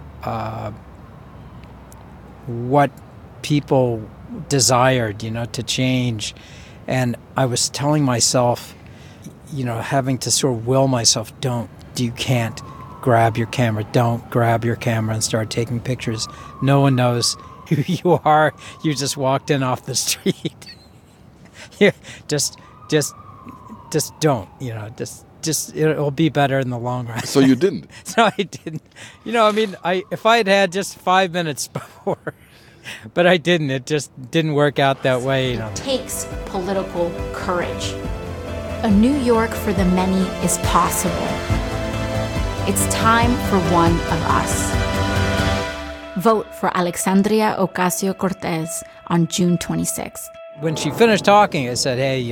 what people desired, to change. And I was telling myself, having to sort of will myself, you can't grab your camera. Don't grab your camera and start taking pictures. No one knows who you are. You just walked in off the street. just don't, just it'll be better in the long run. So you didn't? No, I didn't. If I had just 5 minutes before, but I didn't. It just didn't work out that way. It takes political courage. A New York for the many is possible. It's time for one of us. Vote for Alexandria Ocasio-Cortez on June 26th. When she finished talking, I said, hey,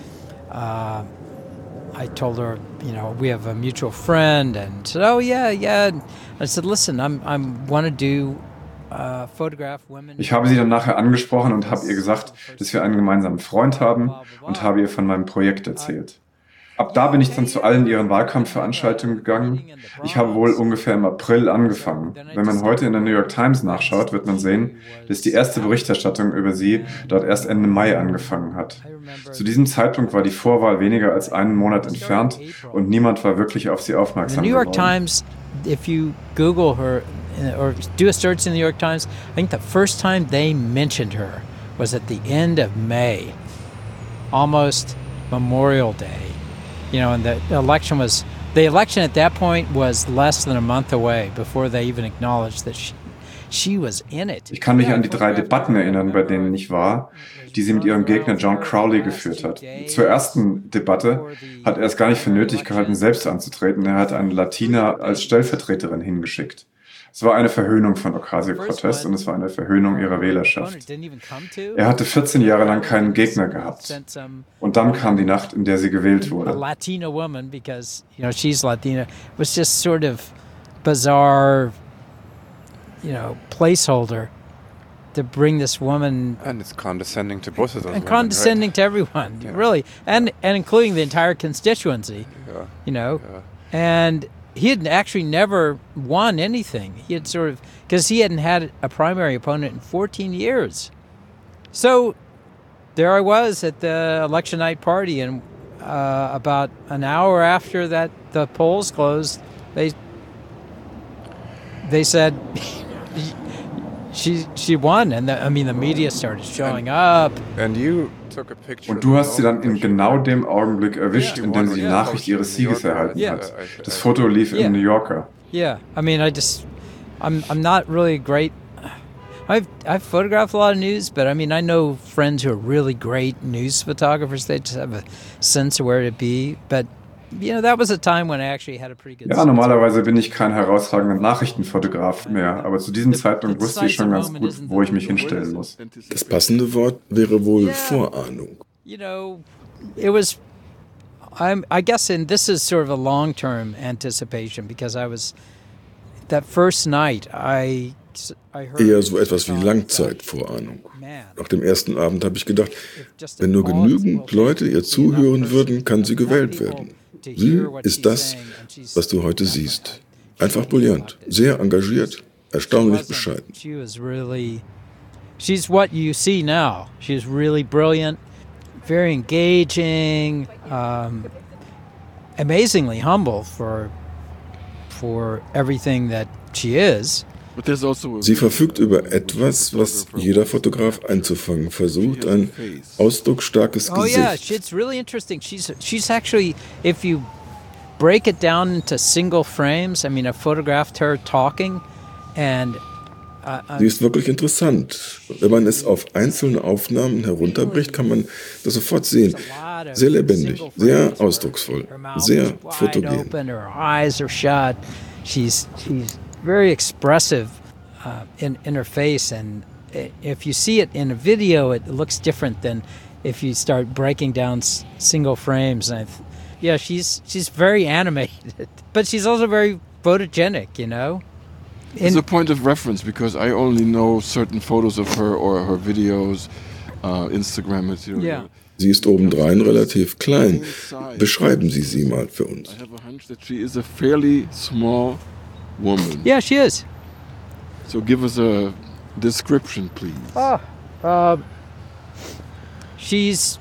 I told her, we have a mutual friend, and said, oh yeah. And I said, listen, I want to do photograph women. Ich habe sie dann nachher angesprochen und habe ihr gesagt, dass wir einen gemeinsamen Freund haben, und habe ihr von meinem Projekt erzählt. Ab da bin ich dann zu allen ihren Wahlkampfveranstaltungen gegangen. Ich habe wohl ungefähr im April angefangen. Wenn man heute in der New York Times nachschaut, wird man sehen, dass die erste Berichterstattung über sie dort erst Ende Mai angefangen hat. Zu diesem Zeitpunkt war die Vorwahl weniger als einen Monat entfernt und niemand war wirklich auf sie aufmerksam geworden. The New York Times, if you Google her or do a search in the New York Times, I think the first time they mentioned her was at the end of May, almost Memorial Day. and the election at that point was less than a month away before they even acknowledged that she was in it. Ich kann mich an die 3 Debatten erinnern, bei denen ich war, die sie mit ihrem Gegner John Crowley geführt hat. Zur ersten Debatte hat er es gar nicht für nötig gehalten, selbst anzutreten. Er hat eine Latina als Stellvertreterin hingeschickt. Es war eine Verhöhnung von Ocasio-Cortez und es war eine Verhöhnung ihrer Wählerschaft. Er hatte 14 Jahre lang keinen Gegner gehabt. Und dann kam die Nacht, in der sie gewählt wurde. A Latina woman, because she's Latina, was just sort of bizarre, placeholder to bring this woman. And it's condescending to both of those and women, condescending right? to everyone, really, and including the entire constituency. Yeah. And he had actually never won anything. He had because he hadn't had a primary opponent in 14 years. So there I was at the election night party, and about an hour after that the polls closed, they said she won, and the media started showing up. And you took a picture. Und du hast sie dann in genau dem Augenblick erwischt, in dem sie die Nachricht ihres Sieges erhalten hat. Das Foto lief im New Yorker. Yeah, I'm not really great. I've photographed a lot of news, but I know friends who are really great news photographers. They just have a sense of where to be. But that was a time when I actually had a pretty good. Ja, normalerweise bin ich kein herausragender Nachrichtenfotograf mehr, aber zu diesem Zeitpunkt wusste ich schon ganz gut, wo ich mich hinstellen muss. Das passende Wort wäre wohl Vorahnung. It was. I guess, and this is sort of a long-term anticipation, because I was that first night. I heard eher so etwas wie Langzeitvorahnung. Nach dem ersten Abend habe ich gedacht, wenn nur genügend Leute ihr zuhören würden, kann sie gewählt werden. Sie ist das, was du heute siehst. Einfach brillant, sehr engagiert, erstaunlich bescheiden. She's what you see now. She's really brilliant, very engaging, amazingly humble for everything that she is. Sie verfügt über etwas, was jeder Fotograf einzufangen versucht, ein ausdrucksstarkes Gesicht. Oh yeah, it's really interesting. She's actually, if you break it down into single frames, I photographed her talking, and sie ist wirklich interessant. Wenn man es auf einzelne Aufnahmen herunterbricht, kann man das sofort sehen. Sehr lebendig, sehr ausdrucksvoll, sehr fotogen. Her eyes are shut. She's very expressive in her face, and if you see it in a video, it looks different than if you start breaking down single frames. And she's very animated, but she's also very photogenic, It's a point of reference, because I only know certain photos of her or her videos, Instagram material. Yeah. Sie ist obendrein relativ klein. Beschreiben Sie sie mal für uns. I have a hunch that she is a fairly small woman. Yeah, she is. So give us a description, please. She's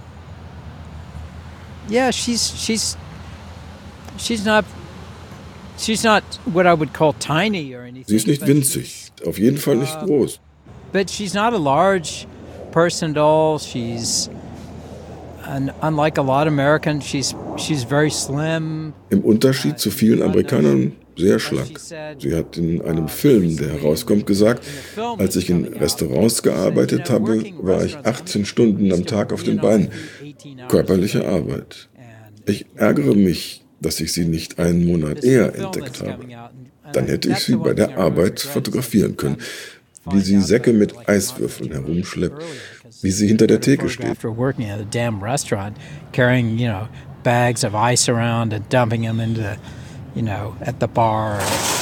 not what I would call tiny or anything. Sie ist nicht winzig, auf jeden Fall nicht groß. But she's not a large person at all. She's unlike a lot of Americans, she's very slim. Im Unterschied zu vielen Amerikanern sehr schlank. Sie hat in einem Film, der herauskommt, gesagt, als ich in Restaurants gearbeitet habe, war ich 18 Stunden am Tag auf den Beinen. Körperliche Arbeit. Ich ärgere mich, dass ich sie nicht einen Monat eher entdeckt habe. Dann hätte ich sie bei der Arbeit fotografieren können. Wie sie Säcke mit Eiswürfeln herumschleppt, wie sie hinter der Theke steht. After working at a damn restaurant, carrying, bags of ice around and dumping them into, at the bar.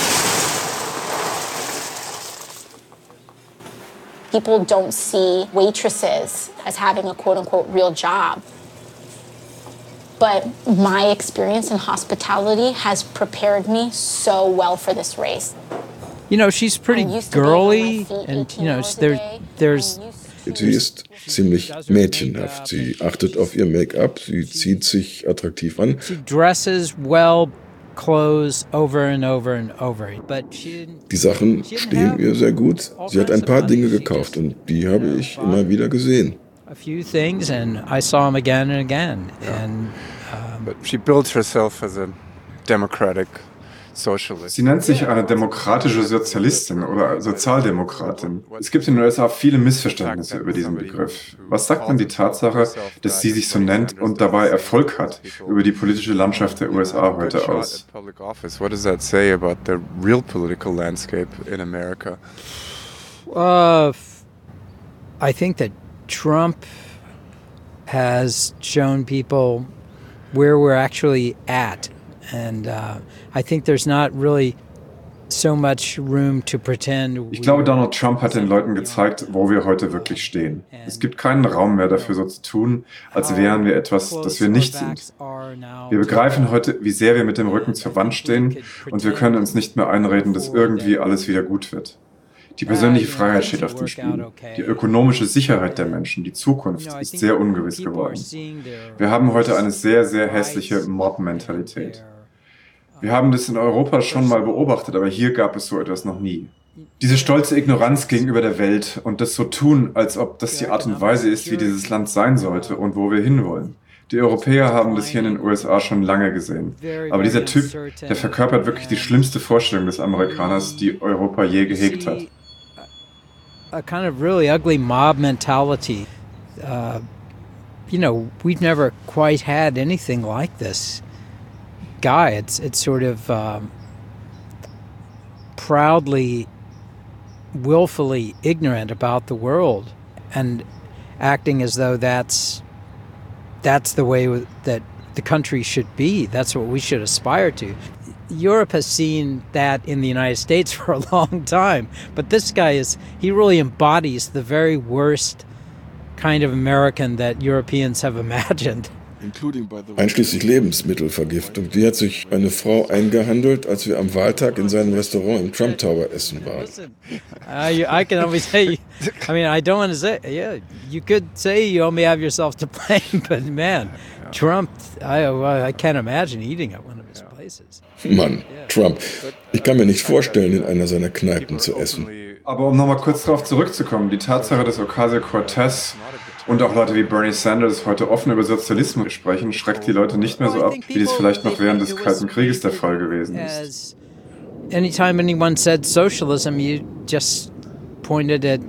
People don't see waitresses as having a quote-unquote real job. But my experience in hospitality has prepared me so well for this race. She's pretty girly, and there's. Sie ist ziemlich mädchenhaft. Sie achtet auf ihr Make-up, sie zieht sich attraktiv an. She dresses well, clothes over and over and over. But die Sachen stehen ihr sehr gut. Sie hat ein paar Dinge gekauft und die habe ich immer wieder gesehen. A few things, and I saw them again and again. And But she built herself as a democratic socialist. Sie nennt sich eine demokratische Sozialistin oder Sozialdemokratin. Es gibt in den USA viele Missverständnisse über diesen Begriff. Was sagt man die Tatsache, dass sie sich so nennt und dabei Erfolg hat, über die politische Landschaft der USA heute aus? What does that say about the real political landscape in America? I think that Trump has shown people where we're actually at. And I think there's not really so much room to pretend. Ich glaube, Donald Trump hat den Leuten gezeigt, wo wir heute wirklich stehen. Es gibt keinen Raum mehr dafür, so zu tun, als wären wir etwas, das wir nicht sind. Wir begreifen heute, wie sehr wir mit dem Rücken zur Wand stehen und wir können uns nicht mehr einreden, dass irgendwie alles wieder gut wird. Die persönliche Freiheit steht auf dem Spiel. Die ökonomische Sicherheit der Menschen, die Zukunft, ist sehr ungewiss geworden. Wir haben heute eine sehr, sehr hässliche Mob-Mentalität. Wir haben das in Europa schon mal beobachtet, aber hier gab es so etwas noch nie. Diese stolze Ignoranz gegenüber der Welt und das so tun, als ob das die Art und Weise ist, wie dieses Land sein sollte und wo wir hinwollen. Die Europäer haben das hier in den USA schon lange gesehen. Aber dieser Typ, der verkörpert wirklich die schlimmste Vorstellung des Amerikaners, die Europa je gehegt hat. A kind of really ugly mob mentality. We've never quite had anything like this guy. It's sort of proudly, willfully ignorant about the world and acting as though that's the way that the country should be. That's what we should aspire to. Europe has seen that in the United States for a long time, but this guy he really embodies the very worst kind of American that Europeans have imagined. Einschließlich Lebensmittelvergiftung. Die hat sich eine Frau eingehandelt, als wir am Wahltag in seinem Restaurant im Trump Tower essen waren. I can only say, I don't want to say, yeah, you could say you only have yourself to blame, but man, Trump, I can't imagine eating at one of his places. Mann, Trump. Ich kann mir nicht vorstellen, in einer seiner Kneipen zu essen. Aber um nochmal kurz darauf zurückzukommen, die Tatsache, dass Ocasio-Cortez und auch Leute wie Bernie Sanders heute offen über Sozialismus sprechen, schreckt die Leute nicht mehr so ab, wie dies vielleicht noch während des Kalten Krieges der Fall gewesen ist. Anytime anyone said socialism, you just pointed at,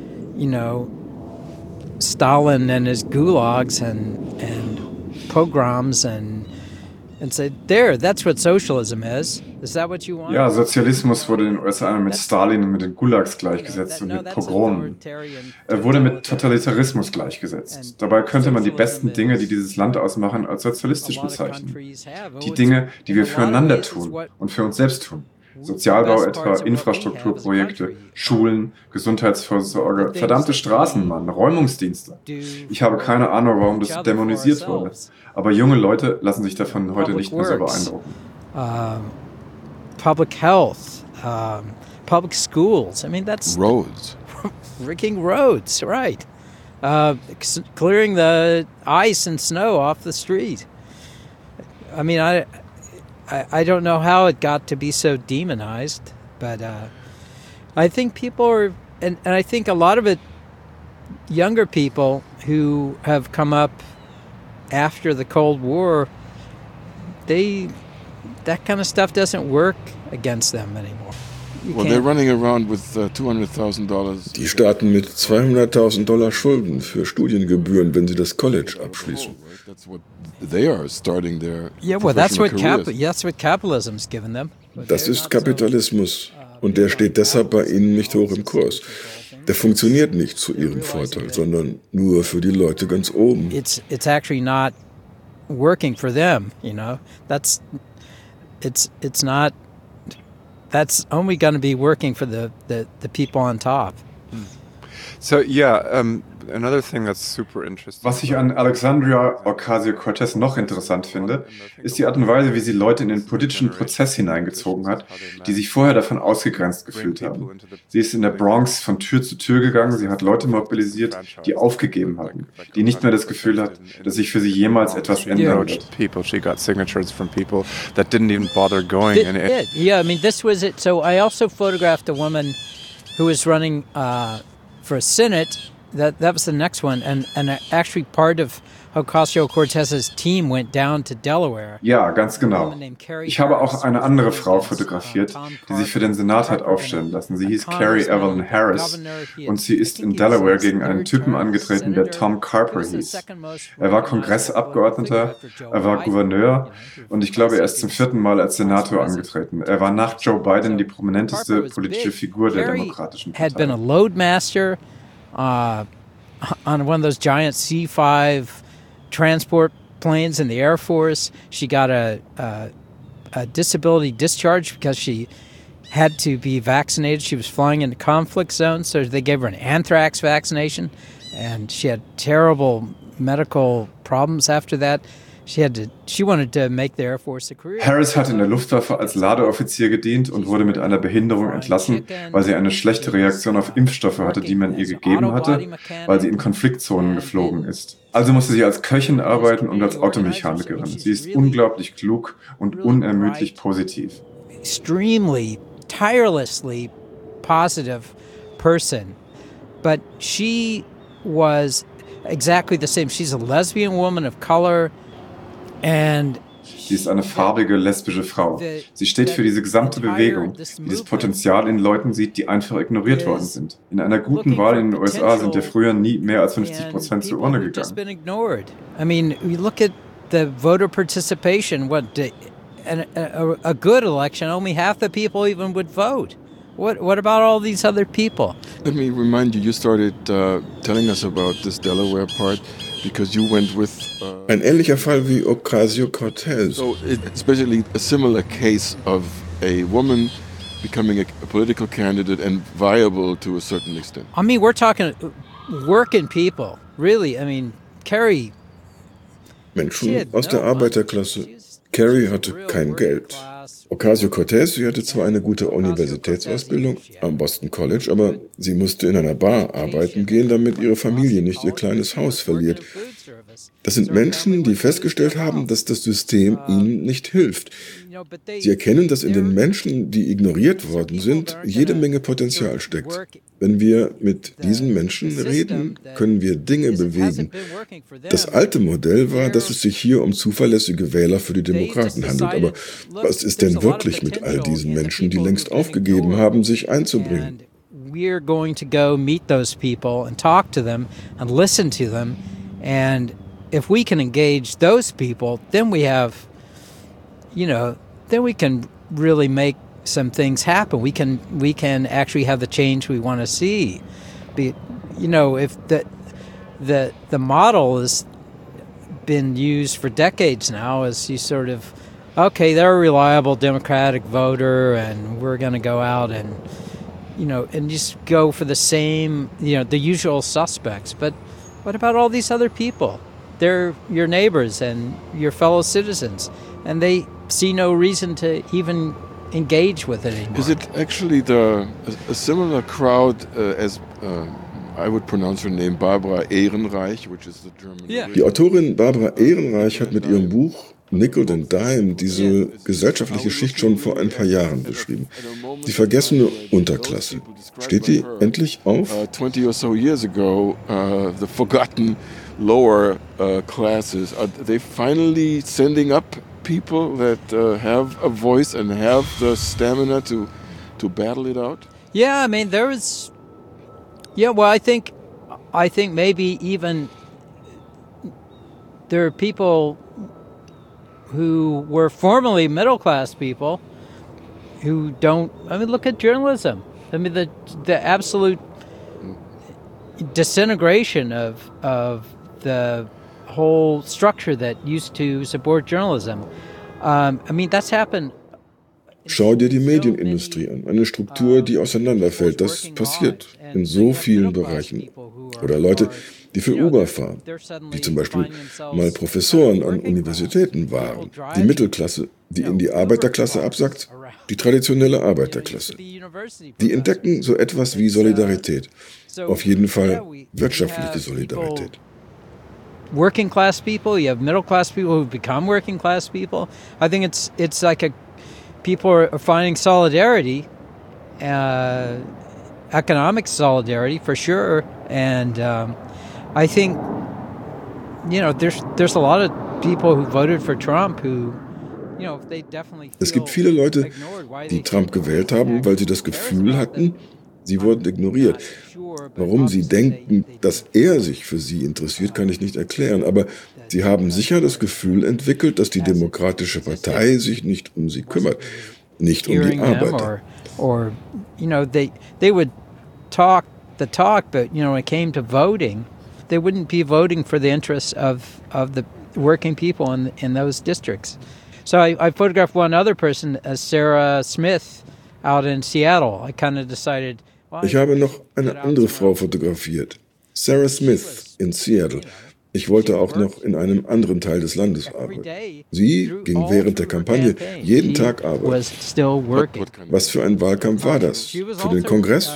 Stalin and his gulags and pogroms and said, that's what socialism is. Is that what you want? Ja, Sozialismus wurde in den USA mit Stalin und mit den Gulags gleichgesetzt und mit Pogromen. Er wurde mit Totalitarismus gleichgesetzt. Dabei könnte man die besten Dinge, die dieses Land ausmachen, als sozialistisch bezeichnen. Die Dinge, die wir füreinander tun und für uns selbst tun. Sozialbau etwa, Infrastrukturprojekte, Schulen, Gesundheitsvorsorge, verdammte Straßen, Mann, Räumungsdienste. Ich habe keine Ahnung, warum das dämonisiert wurde. Aber junge Leute lassen sich davon heute nicht mehr so beeindrucken. Public health, public schools. That's roads. Rigging roads, right? Clearing the ice and snow off the street. I don't know how it got to be so demonized, but I think people are, and I think a lot of it, younger people who have come up after the Cold War, that kind of stuff doesn't work against them anymore. Well, they're running around with $200,000. Die starten mit $200.000 Schulden für Studiengebühren, wenn sie das College abschließen. That's what they are starting their that's what capitalism's given them. Das ist Kapitalismus und der steht deshalb bei ihnen nicht hoch im Kurs. Der funktioniert nicht zu ihrem Vorteil, sondern nur für die Leute ganz oben. It's actually not working for them, That's not. That's only going to be working for the people on top. So another thing that's super interesting. Was ich an Alexandria Ocasio-Cortez noch interessant finde, ist die Art und Weise, wie sie Leute in den politischen Prozess hineingezogen hat, die sich vorher davon ausgegrenzt gefühlt haben. Sie ist in der Bronx von Tür zu Tür gegangen, sie hat Leute mobilisiert, die aufgegeben hatten, die nicht mehr das Gefühl hatten, dass sich für sie jemals etwas ändern wird. She got signatures from people that didn't even bother going. This was it. So I also photographed a woman who was running for Senate that was the next one, and actually part of Ocasio-Cortez's team went down to Delaware. Ja, ganz genau. Ich habe auch eine andere Frau fotografiert, die sich für den Senat hat aufstellen lassen. Sie hieß Carrie Evelyn Harris und sie ist in Delaware gegen einen Typen angetreten, der Tom Carper hieß. Er war Kongressabgeordneter, er war Gouverneur und ich glaube, er ist zum 4. Mal als Senator angetreten. Er war nach Joe Biden die prominenteste politische Figur der Demokratischen Partei. Had been a loadmaster on one of those giant C-5 transport planes in the Air Force. She got a disability discharge because she had to be vaccinated. She was flying into conflict zones, so they gave her an anthrax vaccination, and she had terrible medical problems after that. She wanted to make the Air Force a career. Harris hat in der Luftwaffe als Ladeoffizier gedient und wurde mit einer Behinderung entlassen, weil sie eine schlechte Reaktion auf Impfstoffe hatte, die man ihr gegeben hatte, weil sie in Konfliktzonen geflogen ist. Also musste sie als Köchin arbeiten und als Automechanikerin. Sie ist unglaublich klug und unermüdlich positiv. Extremely, tirelessly positive person. But she was exactly the same. She's a lesbian woman of color. Sie ist eine farbige, lesbische Frau. Sie steht für diese gesamte Bewegung, die das Potenzial in Leuten sieht, die einfach ignoriert worden sind. In einer guten Wahl in den USA sind ja früher nie mehr als 50% zur Urne gegangen. I mean, we look at the voter participation. A good election, only half the people even would vote. What about all these other people? Let me remind you, you started telling us about this Delaware part because you went with... Ein ähnlicher Fall wie Ocasio-Cortez. So it's basically a similar case of a woman becoming a political candidate and viable to a certain extent. I mean, we're talking working people, really. I mean, Carrie... Menschen aus der Arbeiterklasse. Carrie hatte kein Geld. Ocasio-Cortez, sie hatte zwar eine gute Universitätsausbildung am Boston College, aber sie musste in einer Bar arbeiten gehen, damit ihre Familie nicht ihr kleines Haus verliert. Das sind Menschen, die festgestellt haben, dass das System ihnen nicht hilft. Sie erkennen, dass in den Menschen, die ignoriert worden sind, jede Menge Potenzial steckt. Wenn wir mit diesen Menschen reden, können wir Dinge bewegen. Das alte Modell war, dass es sich hier um zuverlässige Wähler für die Demokraten handelt. Aber was ist denn wirklich mit all diesen Menschen, die längst aufgegeben haben, sich einzubringen? We're going to go meet those people and talk to them and listen to them. And if we can engage those people, then we have, then we can really make some things happen. We can actually have the change we want to see. If the model has been used for decades now as you sort of, okay, they're a reliable Democratic voter, and we're going to go out and just go for the same, the usual suspects. But what about all these other people? They're your neighbors and your fellow citizens, and they see no reason to even engage with it anymore. Is it actually a similar crowd as I would pronounce her name, Barbara Ehrenreich, which is the German... Yeah. Die Autorin Barbara Ehrenreich hat mit ihrem Buch Nickel and Dime diese gesellschaftliche Schicht schon vor ein paar Jahren beschrieben. Die vergessene Unterklasse. Steht die endlich auf? 20 or so years ago, the forgotten lower classes, are they finally sending up people that have a voice and have the stamina to battle it out? Yeah, I mean, there was... Yeah, well, I think maybe even there are people who were formerly middle-class people who don't... I mean, look at journalism. I mean, the absolute disintegration of the whole structure that used to support journalism. I mean, that's happened. Schau dir die Medienindustrie an, eine Struktur, die auseinanderfällt. Das passiert in so vielen Bereichen. Oder Leute, die für Uber fahren, die zum Beispiel mal Professoren an Universitäten waren. Die Mittelklasse, die in die Arbeiterklasse absackt, die traditionelle Arbeiterklasse. Die entdecken so etwas wie Solidarität. Auf jeden Fall wirtschaftliche Solidarität. Working class people, you have middle class people who become working class people. I think it's like people are finding solidarity economic solidarity for sure, and I think there's a lot of people who voted for Trump who. Es gibt viele Leute, die Trump gewählt haben, weil sie das Gefühl hatten, sie wurden ignoriert. Warum sie denken, dass er sich für sie interessiert, kann ich nicht erklären. Aber sie haben sicher das Gefühl entwickelt, dass die Demokratische Partei sich nicht um sie kümmert, nicht um die Arbeiter. They would talk the talk, but when it came to voting, they wouldn't be voting for the interests of the working people in those districts. So I photographed one other person, Sarah Smith, out in Seattle. I kind of decided. Ich habe noch eine andere Frau fotografiert, Sarah Smith in Seattle. Ich wollte auch noch in einem anderen Teil des Landes arbeiten. Sie ging während der Kampagne jeden Tag arbeiten. Was für ein Wahlkampf war das? Für den Kongress?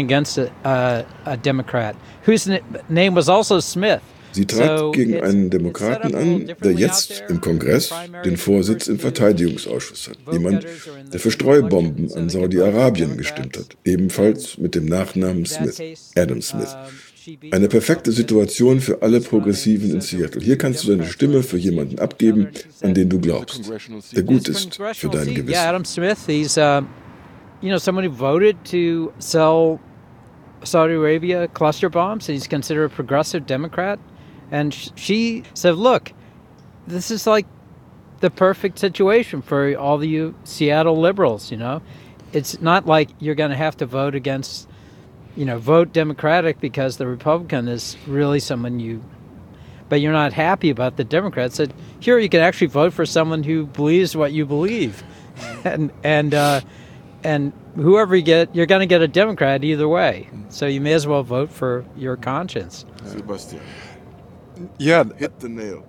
Sie trat gegen einen Demokraten an, der jetzt im Kongress den Vorsitz im Verteidigungsausschuss hat. Jemand, der für Streubomben an Saudi-Arabien gestimmt hat. Ebenfalls mit dem Nachnamen Smith, Adam Smith. Eine perfekte Situation für alle Progressiven in Seattle. Hier kannst du deine Stimme für jemanden abgeben, an den du glaubst, der gut ist für dein Gewissen. Yeah, Adam Smith, he's someone who voted to sell Saudi Arabia cluster bombs. He's considered a progressive Democrat. And she said, look, this is like the perfect situation for all the you Seattle liberals, It's not like you're going to have to vote against, vote Democratic because the Republican is really someone but you're not happy about the Democrats. Said, here you can actually vote for someone who believes what you believe. And whoever you get, you're going to get a Democrat either way. So you may as well vote for your conscience. Sebastian. Ja, hit the nail.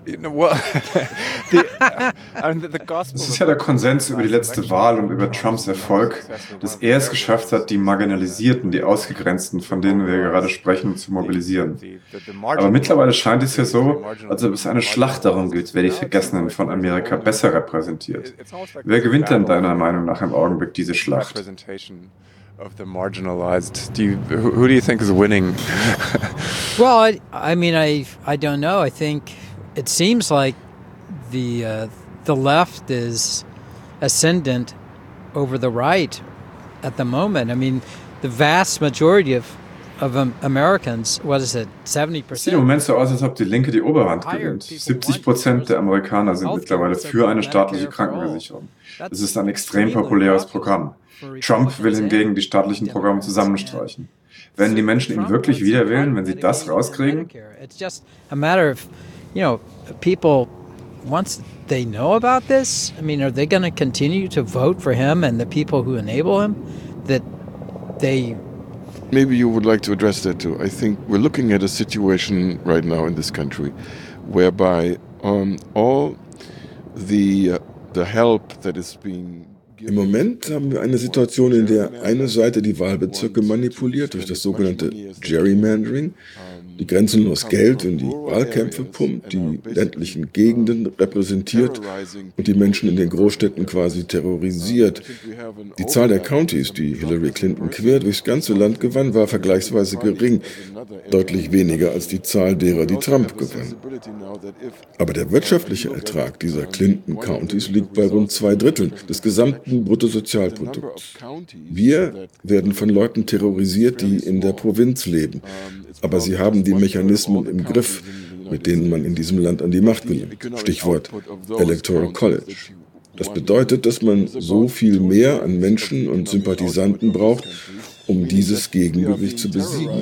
Das ist ja der Konsens über die letzte Wahl und über Trumps Erfolg, dass er es geschafft hat, die Marginalisierten, die Ausgegrenzten, von denen wir gerade sprechen, zu mobilisieren. Aber mittlerweile scheint es ja so, als ob es eine Schlacht darum geht, wer die Vergessenen von Amerika besser repräsentiert. Wer gewinnt denn deiner Meinung nach im Augenblick diese Schlacht? Of the marginalized, who do you think is winning? Well, I mean, I don't know. I think it seems like the left is ascendant over the right at the moment. I mean, the vast majority of Americans, what is it, 70%? Es sieht im Moment so aus, als ob die Linke die Oberhand gewinnt. 70% der Amerikaner sind mittlerweile für eine staatliche Krankenversicherung. Es ist ein extrem populäres Programm. Trump will hingegen die staatlichen Programme zusammenstreichen. Werden die Menschen ihn wirklich wieder wählen, wenn sie das rauskriegen? It's just a matter of, people, once they know about this, I mean, are they going to continue to vote for him and the people who enable him? That they... Maybe you would like to address that too. I think we're looking at a situation right now in this country whereby all the help that is being Im Moment haben wir eine Situation, in der eine Seite die Wahlbezirke manipuliert durch das sogenannte Gerrymandering, die grenzenlos Geld in die Wahlkämpfe pumpt, die ländlichen Gegenden repräsentiert und die Menschen in den Großstädten quasi terrorisiert. Die Zahl der Countys, die Hillary Clinton quer durchs ganze Land gewann, war vergleichsweise gering, deutlich weniger als die Zahl derer, die Trump gewann. Aber der wirtschaftliche Ertrag dieser Clinton Countys liegt bei rund 2/3 des gesamten Bruttosozialprodukts. Wir werden von Leuten terrorisiert, die in der Provinz leben. Aber sie haben die Mechanismen im Griff, mit denen man in diesem Land an die Macht gelangt. Stichwort Electoral College. Das bedeutet, dass man so viel mehr an Menschen und Sympathisanten braucht, um dieses Gegengewicht zu besiegen.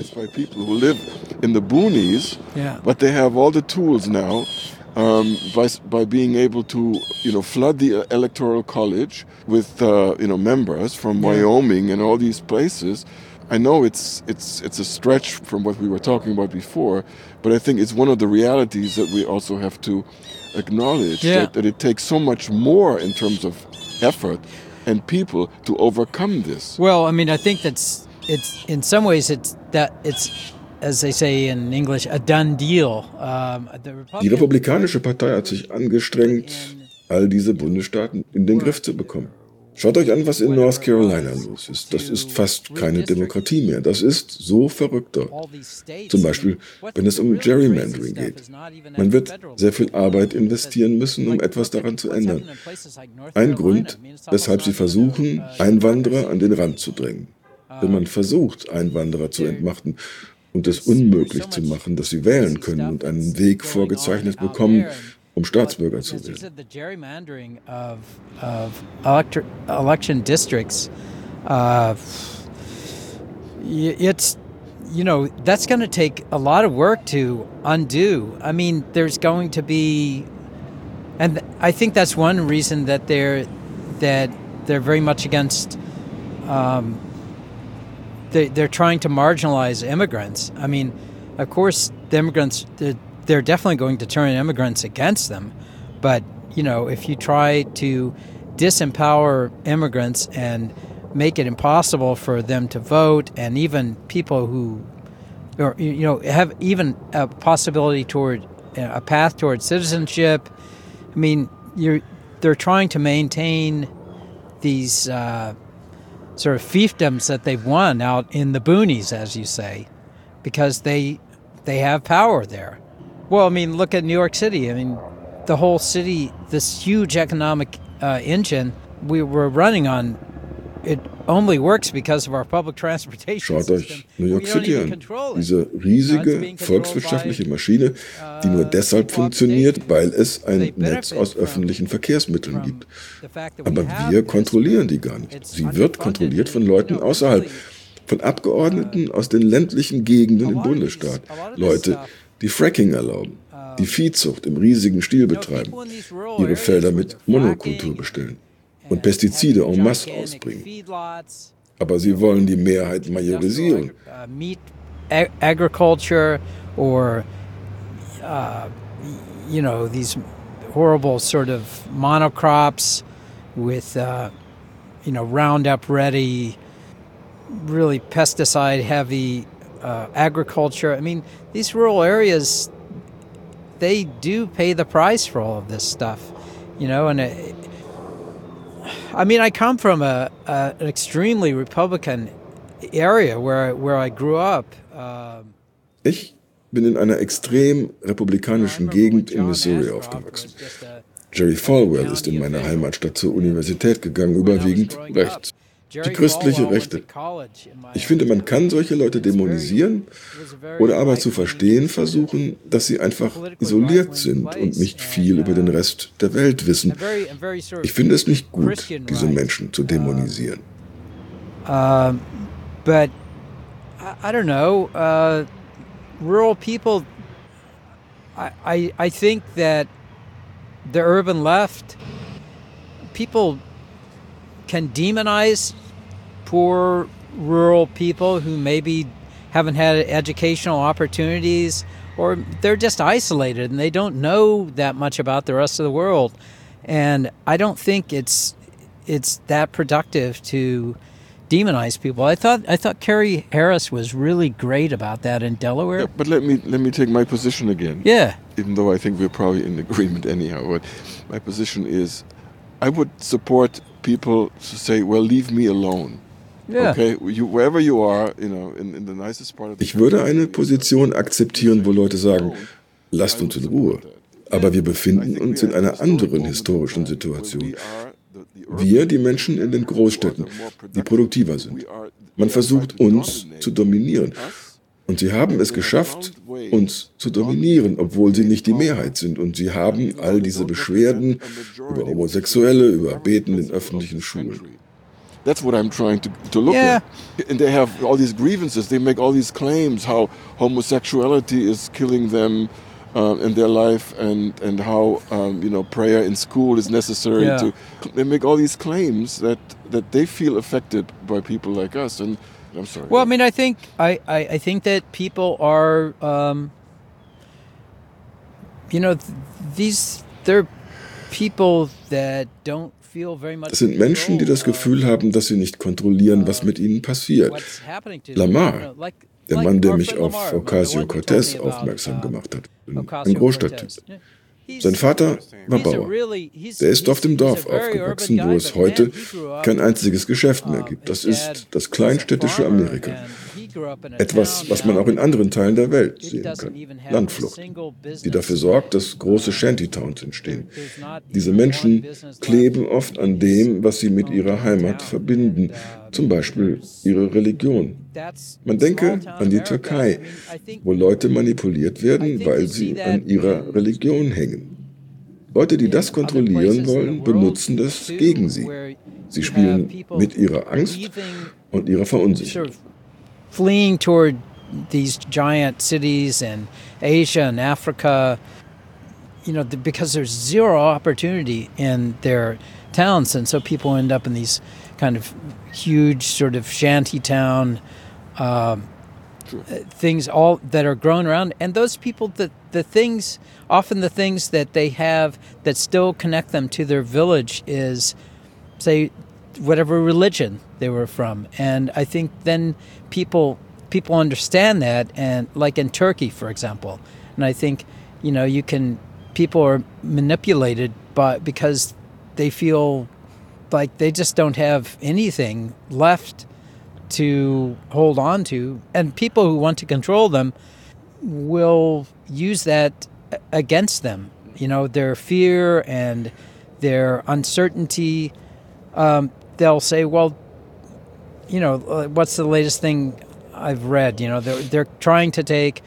But they have all the tools now by being able to, flood the Electoral College with, members from Wyoming and all these places. I know it's a stretch from what we were talking about before, but I think it's one of the realities that we also have to acknowledge, that it takes so much more in terms of effort and people to overcome this. Well, I mean, I think it's in some ways it's as they say in English, a done deal. Die Republikanische Partei hat sich angestrengt, all diese Bundesstaaten in den Griff zu bekommen. Schaut euch an, was in North Carolina los ist. Das ist fast keine Demokratie mehr. Das ist so verrückt dort. Zum Beispiel, wenn es um Gerrymandering geht. Man wird sehr viel Arbeit investieren müssen, um etwas daran zu ändern. Ein Grund, weshalb sie versuchen, Einwanderer an den Rand zu drängen. Wenn man versucht, Einwanderer zu entmachten und es unmöglich zu machen, dass sie wählen können und einen Weg vorgezeichnet bekommen, um Staatsbürger zu werden. Election districts, it's, that's going to take a lot of work to undo. I mean, there's going to be, and I think that's one reason that they're very much against. They're trying to marginalize immigrants. I mean, of course, the immigrants. They're definitely going to turn immigrants against them. But, if you try to disempower immigrants and make it impossible for them to vote, and even people who, have even a possibility toward a path toward citizenship, I mean, they're trying to maintain these sort of fiefdoms that they've won out in the boonies, as you say, because they have power there. Well, I mean, look at New York City. I mean, the whole city, this huge economic engine we were running on, it only works because of our public transportation system. Schaut euch New York City an. Diese riesige volkswirtschaftliche Maschine, die nur deshalb funktioniert, weil es ein Netz aus öffentlichen Verkehrsmitteln gibt. Aber wir kontrollieren die gar nicht. Sie wird kontrolliert von Leuten außerhalb, von Abgeordneten aus den ländlichen Gegenden im Bundesstaat. Leute, die Fracking erlauben, die Viehzucht im riesigen Stil betreiben, ihre Felder mit Monokultur bestellen und Pestizide en masse ausbringen. Aber sie wollen die Mehrheit majorisieren. Meat agriculture or, these horrible sort of monocrops with, Roundup ready, really pesticide heavy agriculture. I mean, these rural areas, they do pay the price for all of this stuff, and I come from an extremely Republican area where I grew up. Ich bin in einer extrem republikanischen Gegend in Missouri aufgewachsen. Jerry Falwell ist in meiner Heimatstadt zur Universität gegangen, überwiegend rechts. Die christliche Rechte. Ich finde, man kann solche Leute dämonisieren oder aber zu verstehen versuchen, dass sie einfach isoliert sind und nicht viel über den Rest der Welt wissen. Ich finde es nicht gut, diese Menschen zu dämonisieren. But I don't know, rural people, I think that the urban left, people can demonize poor rural people who maybe haven't had educational opportunities, or they're just isolated and they don't know that much about the rest of the world. And I don't think it's that productive to demonize people. I thought Kerry Harris was really great about that in Delaware. Yeah, but let me take my position again. Yeah. Even though I think we're probably in agreement anyhow. But my position is, I would support people to say, well, leave me alone. Yeah. Okay, wherever you are, in the nicest part of the Ich würde eine Position akzeptieren, wo Leute sagen, lasst uns in Ruhe. Aber wir befinden uns in einer anderen historischen Situation. Wir, die Menschen in den Großstädten, die produktiver sind. Man versucht, uns zu dominieren. Und sie haben es geschafft, uns zu dominieren, obwohl sie nicht die Mehrheit sind. Und sie haben all diese Beschwerden über Homosexuelle, über Beten in öffentlichen Schulen. That's what I'm trying to look at. And they have all these grievances. They make all these claims how homosexuality is killing them in their life, and how prayer in school is necessary to. They make all these claims that they feel affected by people like us. And I'm sorry. Well, I mean, I think that people are, they're people that don't. Es sind Menschen, die das Gefühl haben, dass sie nicht kontrollieren, was mit ihnen passiert. Lamar, der Mann, der mich auf Ocasio-Cortez aufmerksam gemacht hat, ein Großstadttyp. Sein Vater war Bauer. Der ist auf dem Dorf aufgewachsen, wo es heute kein einziges Geschäft mehr gibt. Das ist das kleinstädtische Amerika. Etwas, was man auch in anderen Teilen der Welt sehen kann. Landflucht, die dafür sorgt, dass große Shantytowns entstehen. Diese Menschen kleben oft an dem, was sie mit ihrer Heimat verbinden, zum Beispiel ihre Religion. Man denke an die Türkei, wo Leute manipuliert werden, weil sie an ihrer Religion hängen. Leute, die das kontrollieren wollen, benutzen das gegen sie. Sie spielen mit ihrer Angst und ihrer Verunsicherung. Fleeing toward these giant cities in Asia and Africa, because there's zero opportunity in their towns, and so people end up in these kind of huge sort of shanty town things all that are grown around, and those people, the things that they have that still connect them to their village is, say, whatever religion they were from. And I think then people understand that, and like in Turkey, for example. And I think, people are manipulated because they feel like they just don't have anything left to hold on to. And people who want to control them will use that against them. Their fear and their uncertainty. They'll say, well, what's the latest thing I've read? They're trying to take,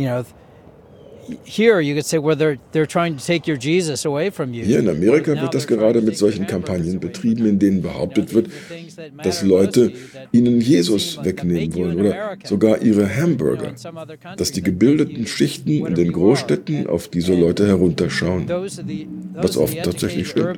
here you could say, well, they're trying to take your Jesus away from you. Hier in Amerika wird das gerade mit solchen Kampagnen betrieben, in denen behauptet wird, dass Leute ihnen Jesus wegnehmen wollen oder sogar ihre Hamburger, dass die gebildeten Schichten in den Großstädten auf diese Leute herunterschauen, was oft tatsächlich stimmt.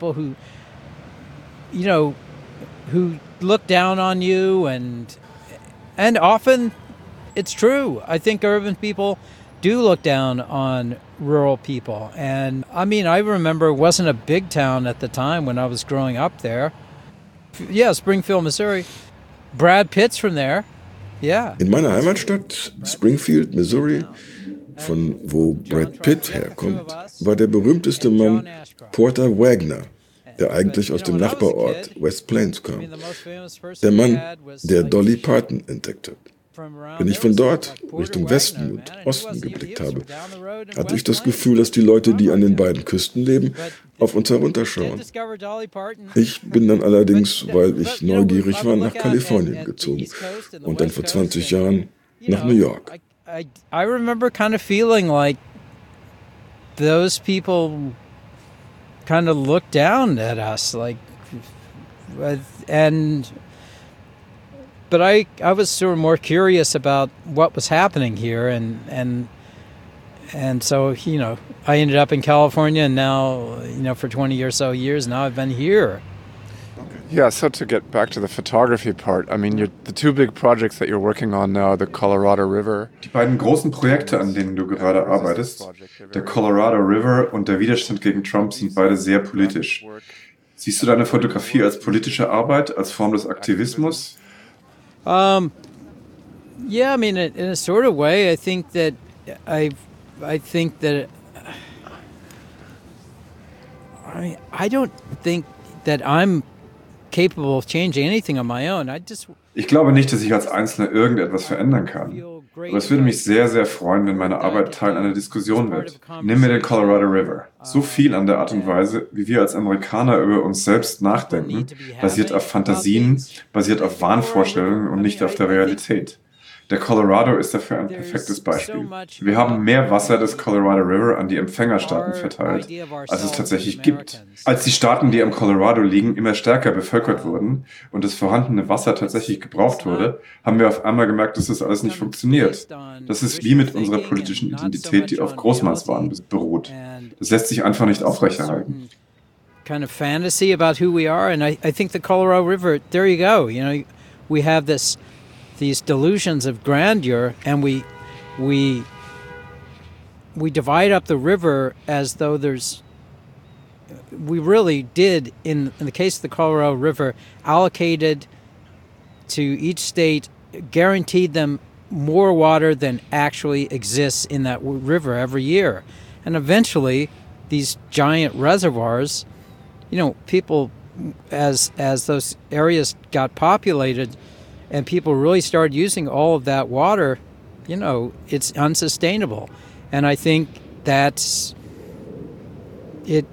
Who look down on you, and often it's true. I think urban people do look down on rural people. And I remember it wasn't a big town at the time when I was growing up there. Yeah, Springfield, Missouri. Brad Pitt's from there. Yeah. In meiner Heimatstadt Springfield, Missouri, von wo Brad Pitt herkommt, war der berühmteste Mann Porter Wagoner, der eigentlich aus dem Nachbarort West Plains kam. Der Mann, der Dolly Parton entdeckt hat. Wenn ich von dort Richtung Westen und Osten geblickt habe, hatte ich das Gefühl, dass die Leute, die an den beiden Küsten leben, auf uns herunterschauen. Ich bin dann allerdings, weil ich neugierig war, nach Kalifornien gezogen und dann vor 20 Jahren nach New York. I remember kind of feeling like those people kind of looked down at us, but I was sort of more curious about what was happening here, and so I ended up in California, and now for 20 or so years now I've been here. Yeah, so to get back to the photography part, the two big projects that you're working on now, the Colorado River. Die beiden großen Projekte, an denen du gerade arbeitest, der Colorado River und der Widerstand gegen Trump, sind beide sehr politisch. Siehst du deine Fotografie als politische Arbeit, als Form des Aktivismus? Yeah, in a sort of way, I think that I don't think that I'm capable of changing anything on my own. Ich glaube nicht, dass ich als Einzelner irgendetwas verändern kann. Aber es würde mich sehr, sehr freuen, wenn meine Arbeit Teil einer Diskussion wird. Nimm mir den Colorado River. So viel an der Art und Weise, wie wir als Amerikaner über uns selbst nachdenken, basiert auf Fantasien, basiert auf Wahnvorstellungen und nicht auf der Realität. Der Colorado ist dafür ein perfektes Beispiel. Wir haben mehr Wasser des Colorado River an die Empfängerstaaten verteilt, als es tatsächlich gibt. Als die Staaten, die am Colorado liegen, immer stärker bevölkert wurden und das vorhandene Wasser tatsächlich gebraucht wurde, haben wir auf einmal gemerkt, dass das alles nicht funktioniert. Das ist wie mit unserer politischen Identität, die auf Großmannswahn beruht. Das lässt sich einfach nicht aufrechterhalten. Kind of fantasy about who we are, and I think the Colorado River, there you go. We have these delusions of grandeur, and we divide up the river as though we really did, in the case of the Colorado River, allocated to each state, guaranteed them more water than actually exists in that river every year. And eventually, these giant reservoirs, people, as those areas got populated and people really started using all of that water, it's unsustainable. And I think that's it.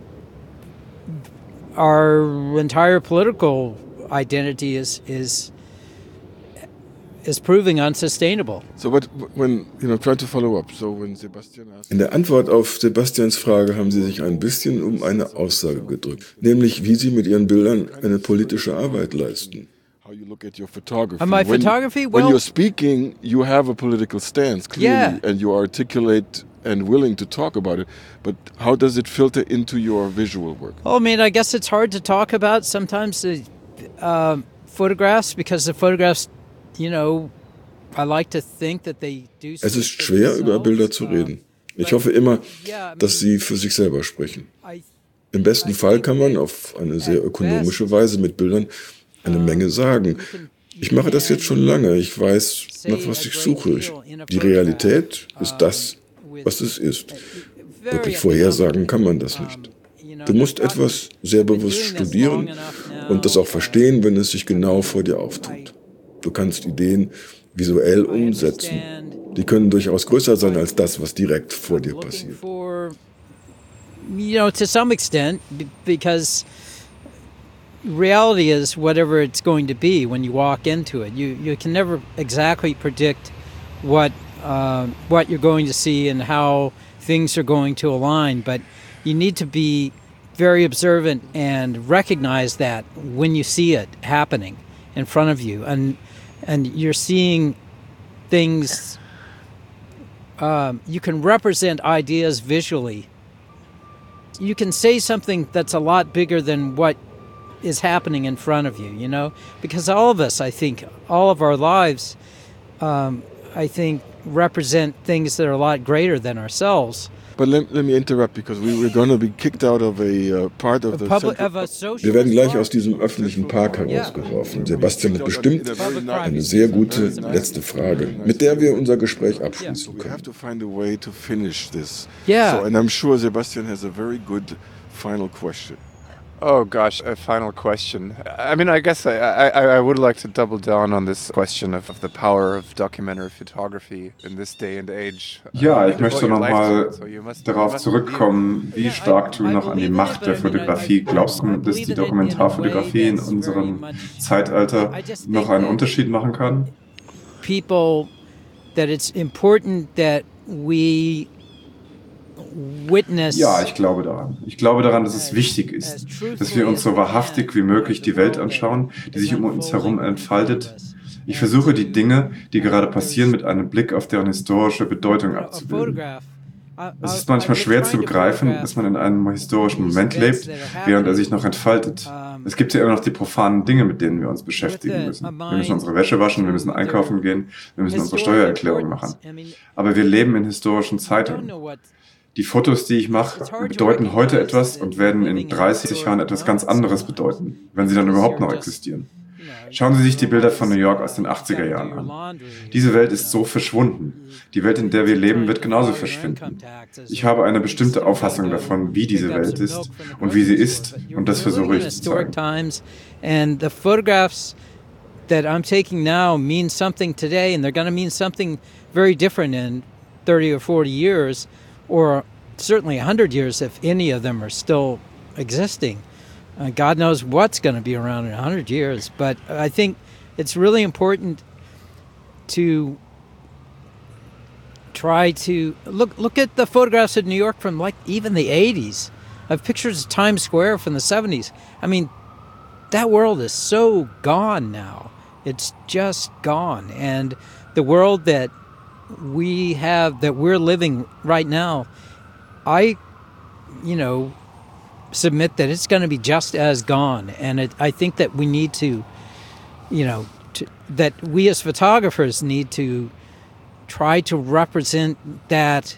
Our entire political identity is proving unsustainable. So, but when try to follow up. So when Sebastian asked, In der Antwort auf Sebastians Frage haben Sie sich ein bisschen um eine Aussage gedrückt, nämlich wie Sie mit Ihren Bildern eine politische Arbeit leisten. how you look at your photography. My photography? When Well, you're speaking, you have a political stance clearly, and you articulate and willing to talk about it. But how does it filter into your visual work? I mean, I guess it's hard to talk about sometimes the photographs because the photographs, I like to think that they do. Es ist schwer, über Bilder zu reden. Ich hoffe immer, dass sie für sich selber sprechen. Im besten Fall kann man auf eine sehr ökonomische Weise mit Bildern eine Menge sagen. Ich mache das jetzt schon lange. Ich weiß, nach was ich suche. Die Realität ist das, was es ist. Wirklich vorhersagen kann man das nicht. Du musst etwas sehr bewusst studieren und das auch verstehen, wenn es sich genau vor dir auftut. Du kannst Ideen visuell umsetzen. Die können durchaus größer sein als das, was direkt vor dir passiert. To some extent, because reality is whatever it's going to be when you walk into it. You can never exactly predict what you're going to see and how things are going to align, but you need to be very observant and recognize that when you see it happening in front of you, and you're seeing things. You can represent ideas visually. You can say something that's a lot bigger than what is happening in front of you, because all of us, I think, all of our lives, I think, represent things that are a lot greater than ourselves. But let me interrupt, because we were going to be kicked out of a part of the Wir werden gleich aus diesem öffentlichen Park herausgeworfen. Sebastian hat bestimmt eine sehr gute letzte Frage, mit der wir unser Gespräch abschließen We have können. to find a way to finish this. Yeah. So, and I'm sure Sebastian has a very good final question. Oh gosh, a final question. I mean, I guess I would like to double down on this question of the power of documentary photography in this day and age. Ja, ich möchte nochmal darauf zurückkommen, wie stark du noch an die Macht der Fotografie glaubst, dass die Dokumentarfotografie in unserem Zeitalter noch einen Unterschied machen kann? People, that it's important that we witness. Ja, ich glaube daran. Ich glaube daran, dass es wichtig ist, dass wir uns so wahrhaftig wie möglich die Welt anschauen, die sich um uns herum entfaltet. Ich versuche, die Dinge, die gerade passieren, mit einem Blick auf deren historische Bedeutung abzubilden. Es ist manchmal schwer zu begreifen, dass man in einem historischen Moment lebt, während er sich noch entfaltet. Es gibt ja immer noch die profanen Dinge, mit denen wir uns beschäftigen müssen. Wir müssen unsere Wäsche waschen, wir müssen einkaufen gehen, wir müssen unsere Steuererklärung machen. Aber wir leben in historischen Zeiten. Die Fotos, die ich mache, bedeuten heute etwas und werden in 30 Jahren etwas ganz anderes bedeuten, wenn sie dann überhaupt noch existieren. Schauen Sie sich die Bilder von New York aus den 80er Jahren an. Diese Welt ist so verschwunden. Die Welt, in der wir leben, wird genauso verschwinden. Ich habe eine bestimmte Auffassung davon, wie diese Welt ist und wie sie ist, und das versuche ich zu zeigen. And the photographs that I'm taking now mean something today, and they're going to mean something very different in 30 or 40 years, or certainly 100 years if any of them are still existing. God knows what's going to be around in 100 years, but I think it's really important to try to look at the photographs of New York from like even the 80s. I have pictures of Times Square from the 70s. I mean, that world is so gone now. It's just gone. And the world that we have, that we're living right now, I submit that it's going to be just as gone. And I think that we need to, that we as photographers need to try to represent that,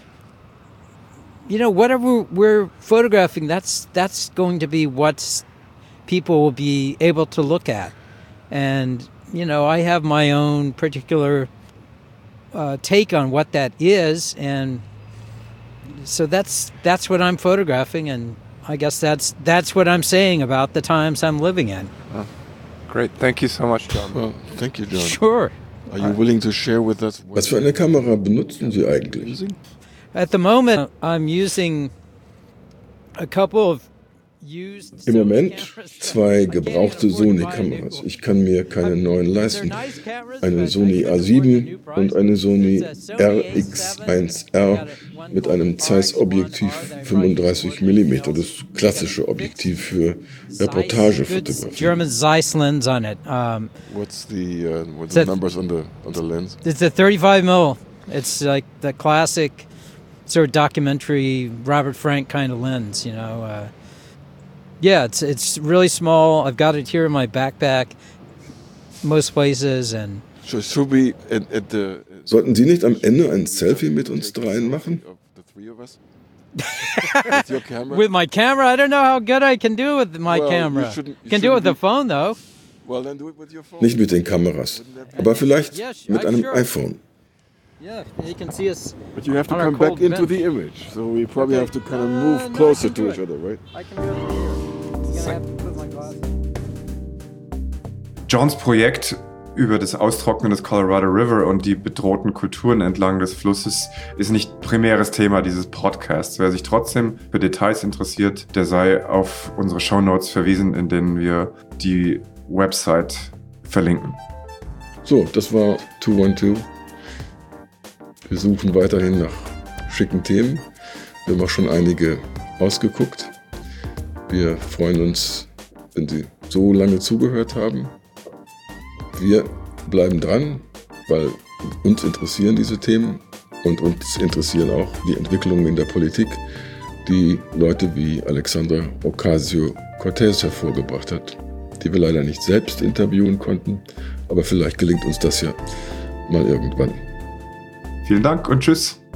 whatever we're photographing, that's going to be what people will be able to look at. And, I have my own particular take on what that is, and So that's what I'm photographing, and I guess that's what I'm saying about the times I'm living in. Oh, great, thank you so much, John. Well, thank you, John. Sure. Are you willing to share with us? Was für eine Kamera benutzen Sie eigentlich? At the moment, I'm using a couple of used. Im Moment 2 gebrauchte Sony-Kameras. Ich kann mir keine neuen leisten. Eine Sony A7 und eine Sony RX1R mit einem Zeiss-Objektiv 35 mm. Das klassische Objektiv für Reportagefotografie. German Zeiss lens on it. What's the numbers on the lens? It's a 35 mm. It's like the classic sort of documentary Robert Frank kind of lens, you know. Yeah, it's really small. I've got it here in my backpack most places. And Should we at the Sollten Sie nicht am Ende ein Selfie mit uns dreien machen? the 3 of us? With your camera? with my camera, I don't know how good I can do with my Well, camera. you Can do it with the shouldn't phone though. Well, then do it with your phone. Nicht mit den Kameras, aber vielleicht mit einem Sure. iPhone. Yeah, you can see us. But you have to On our come back cold into bench. the image. So we probably Okay. have to kind of No, move I closer can do to it. each other, right? I can do it from here. You're gonna have to put my glasses. Johns Projekt über das Austrocknen des Colorado River und die bedrohten Kulturen entlang des Flusses ist nicht primäres Thema dieses Podcasts. Wer sich trotzdem für Details interessiert, der sei auf unsere Shownotes verwiesen, in denen wir die Website verlinken. So, das war 212. Wir suchen weiterhin nach schicken Themen. Wir haben auch schon einige ausgeguckt. Wir freuen uns, wenn Sie so lange zugehört haben. Wir bleiben dran, weil uns interessieren diese Themen und uns interessieren auch die Entwicklungen in der Politik, die Leute wie Alexandra Ocasio-Cortez hervorgebracht hat, die wir leider nicht selbst interviewen konnten, aber vielleicht gelingt uns das ja mal irgendwann. Vielen Dank und tschüss.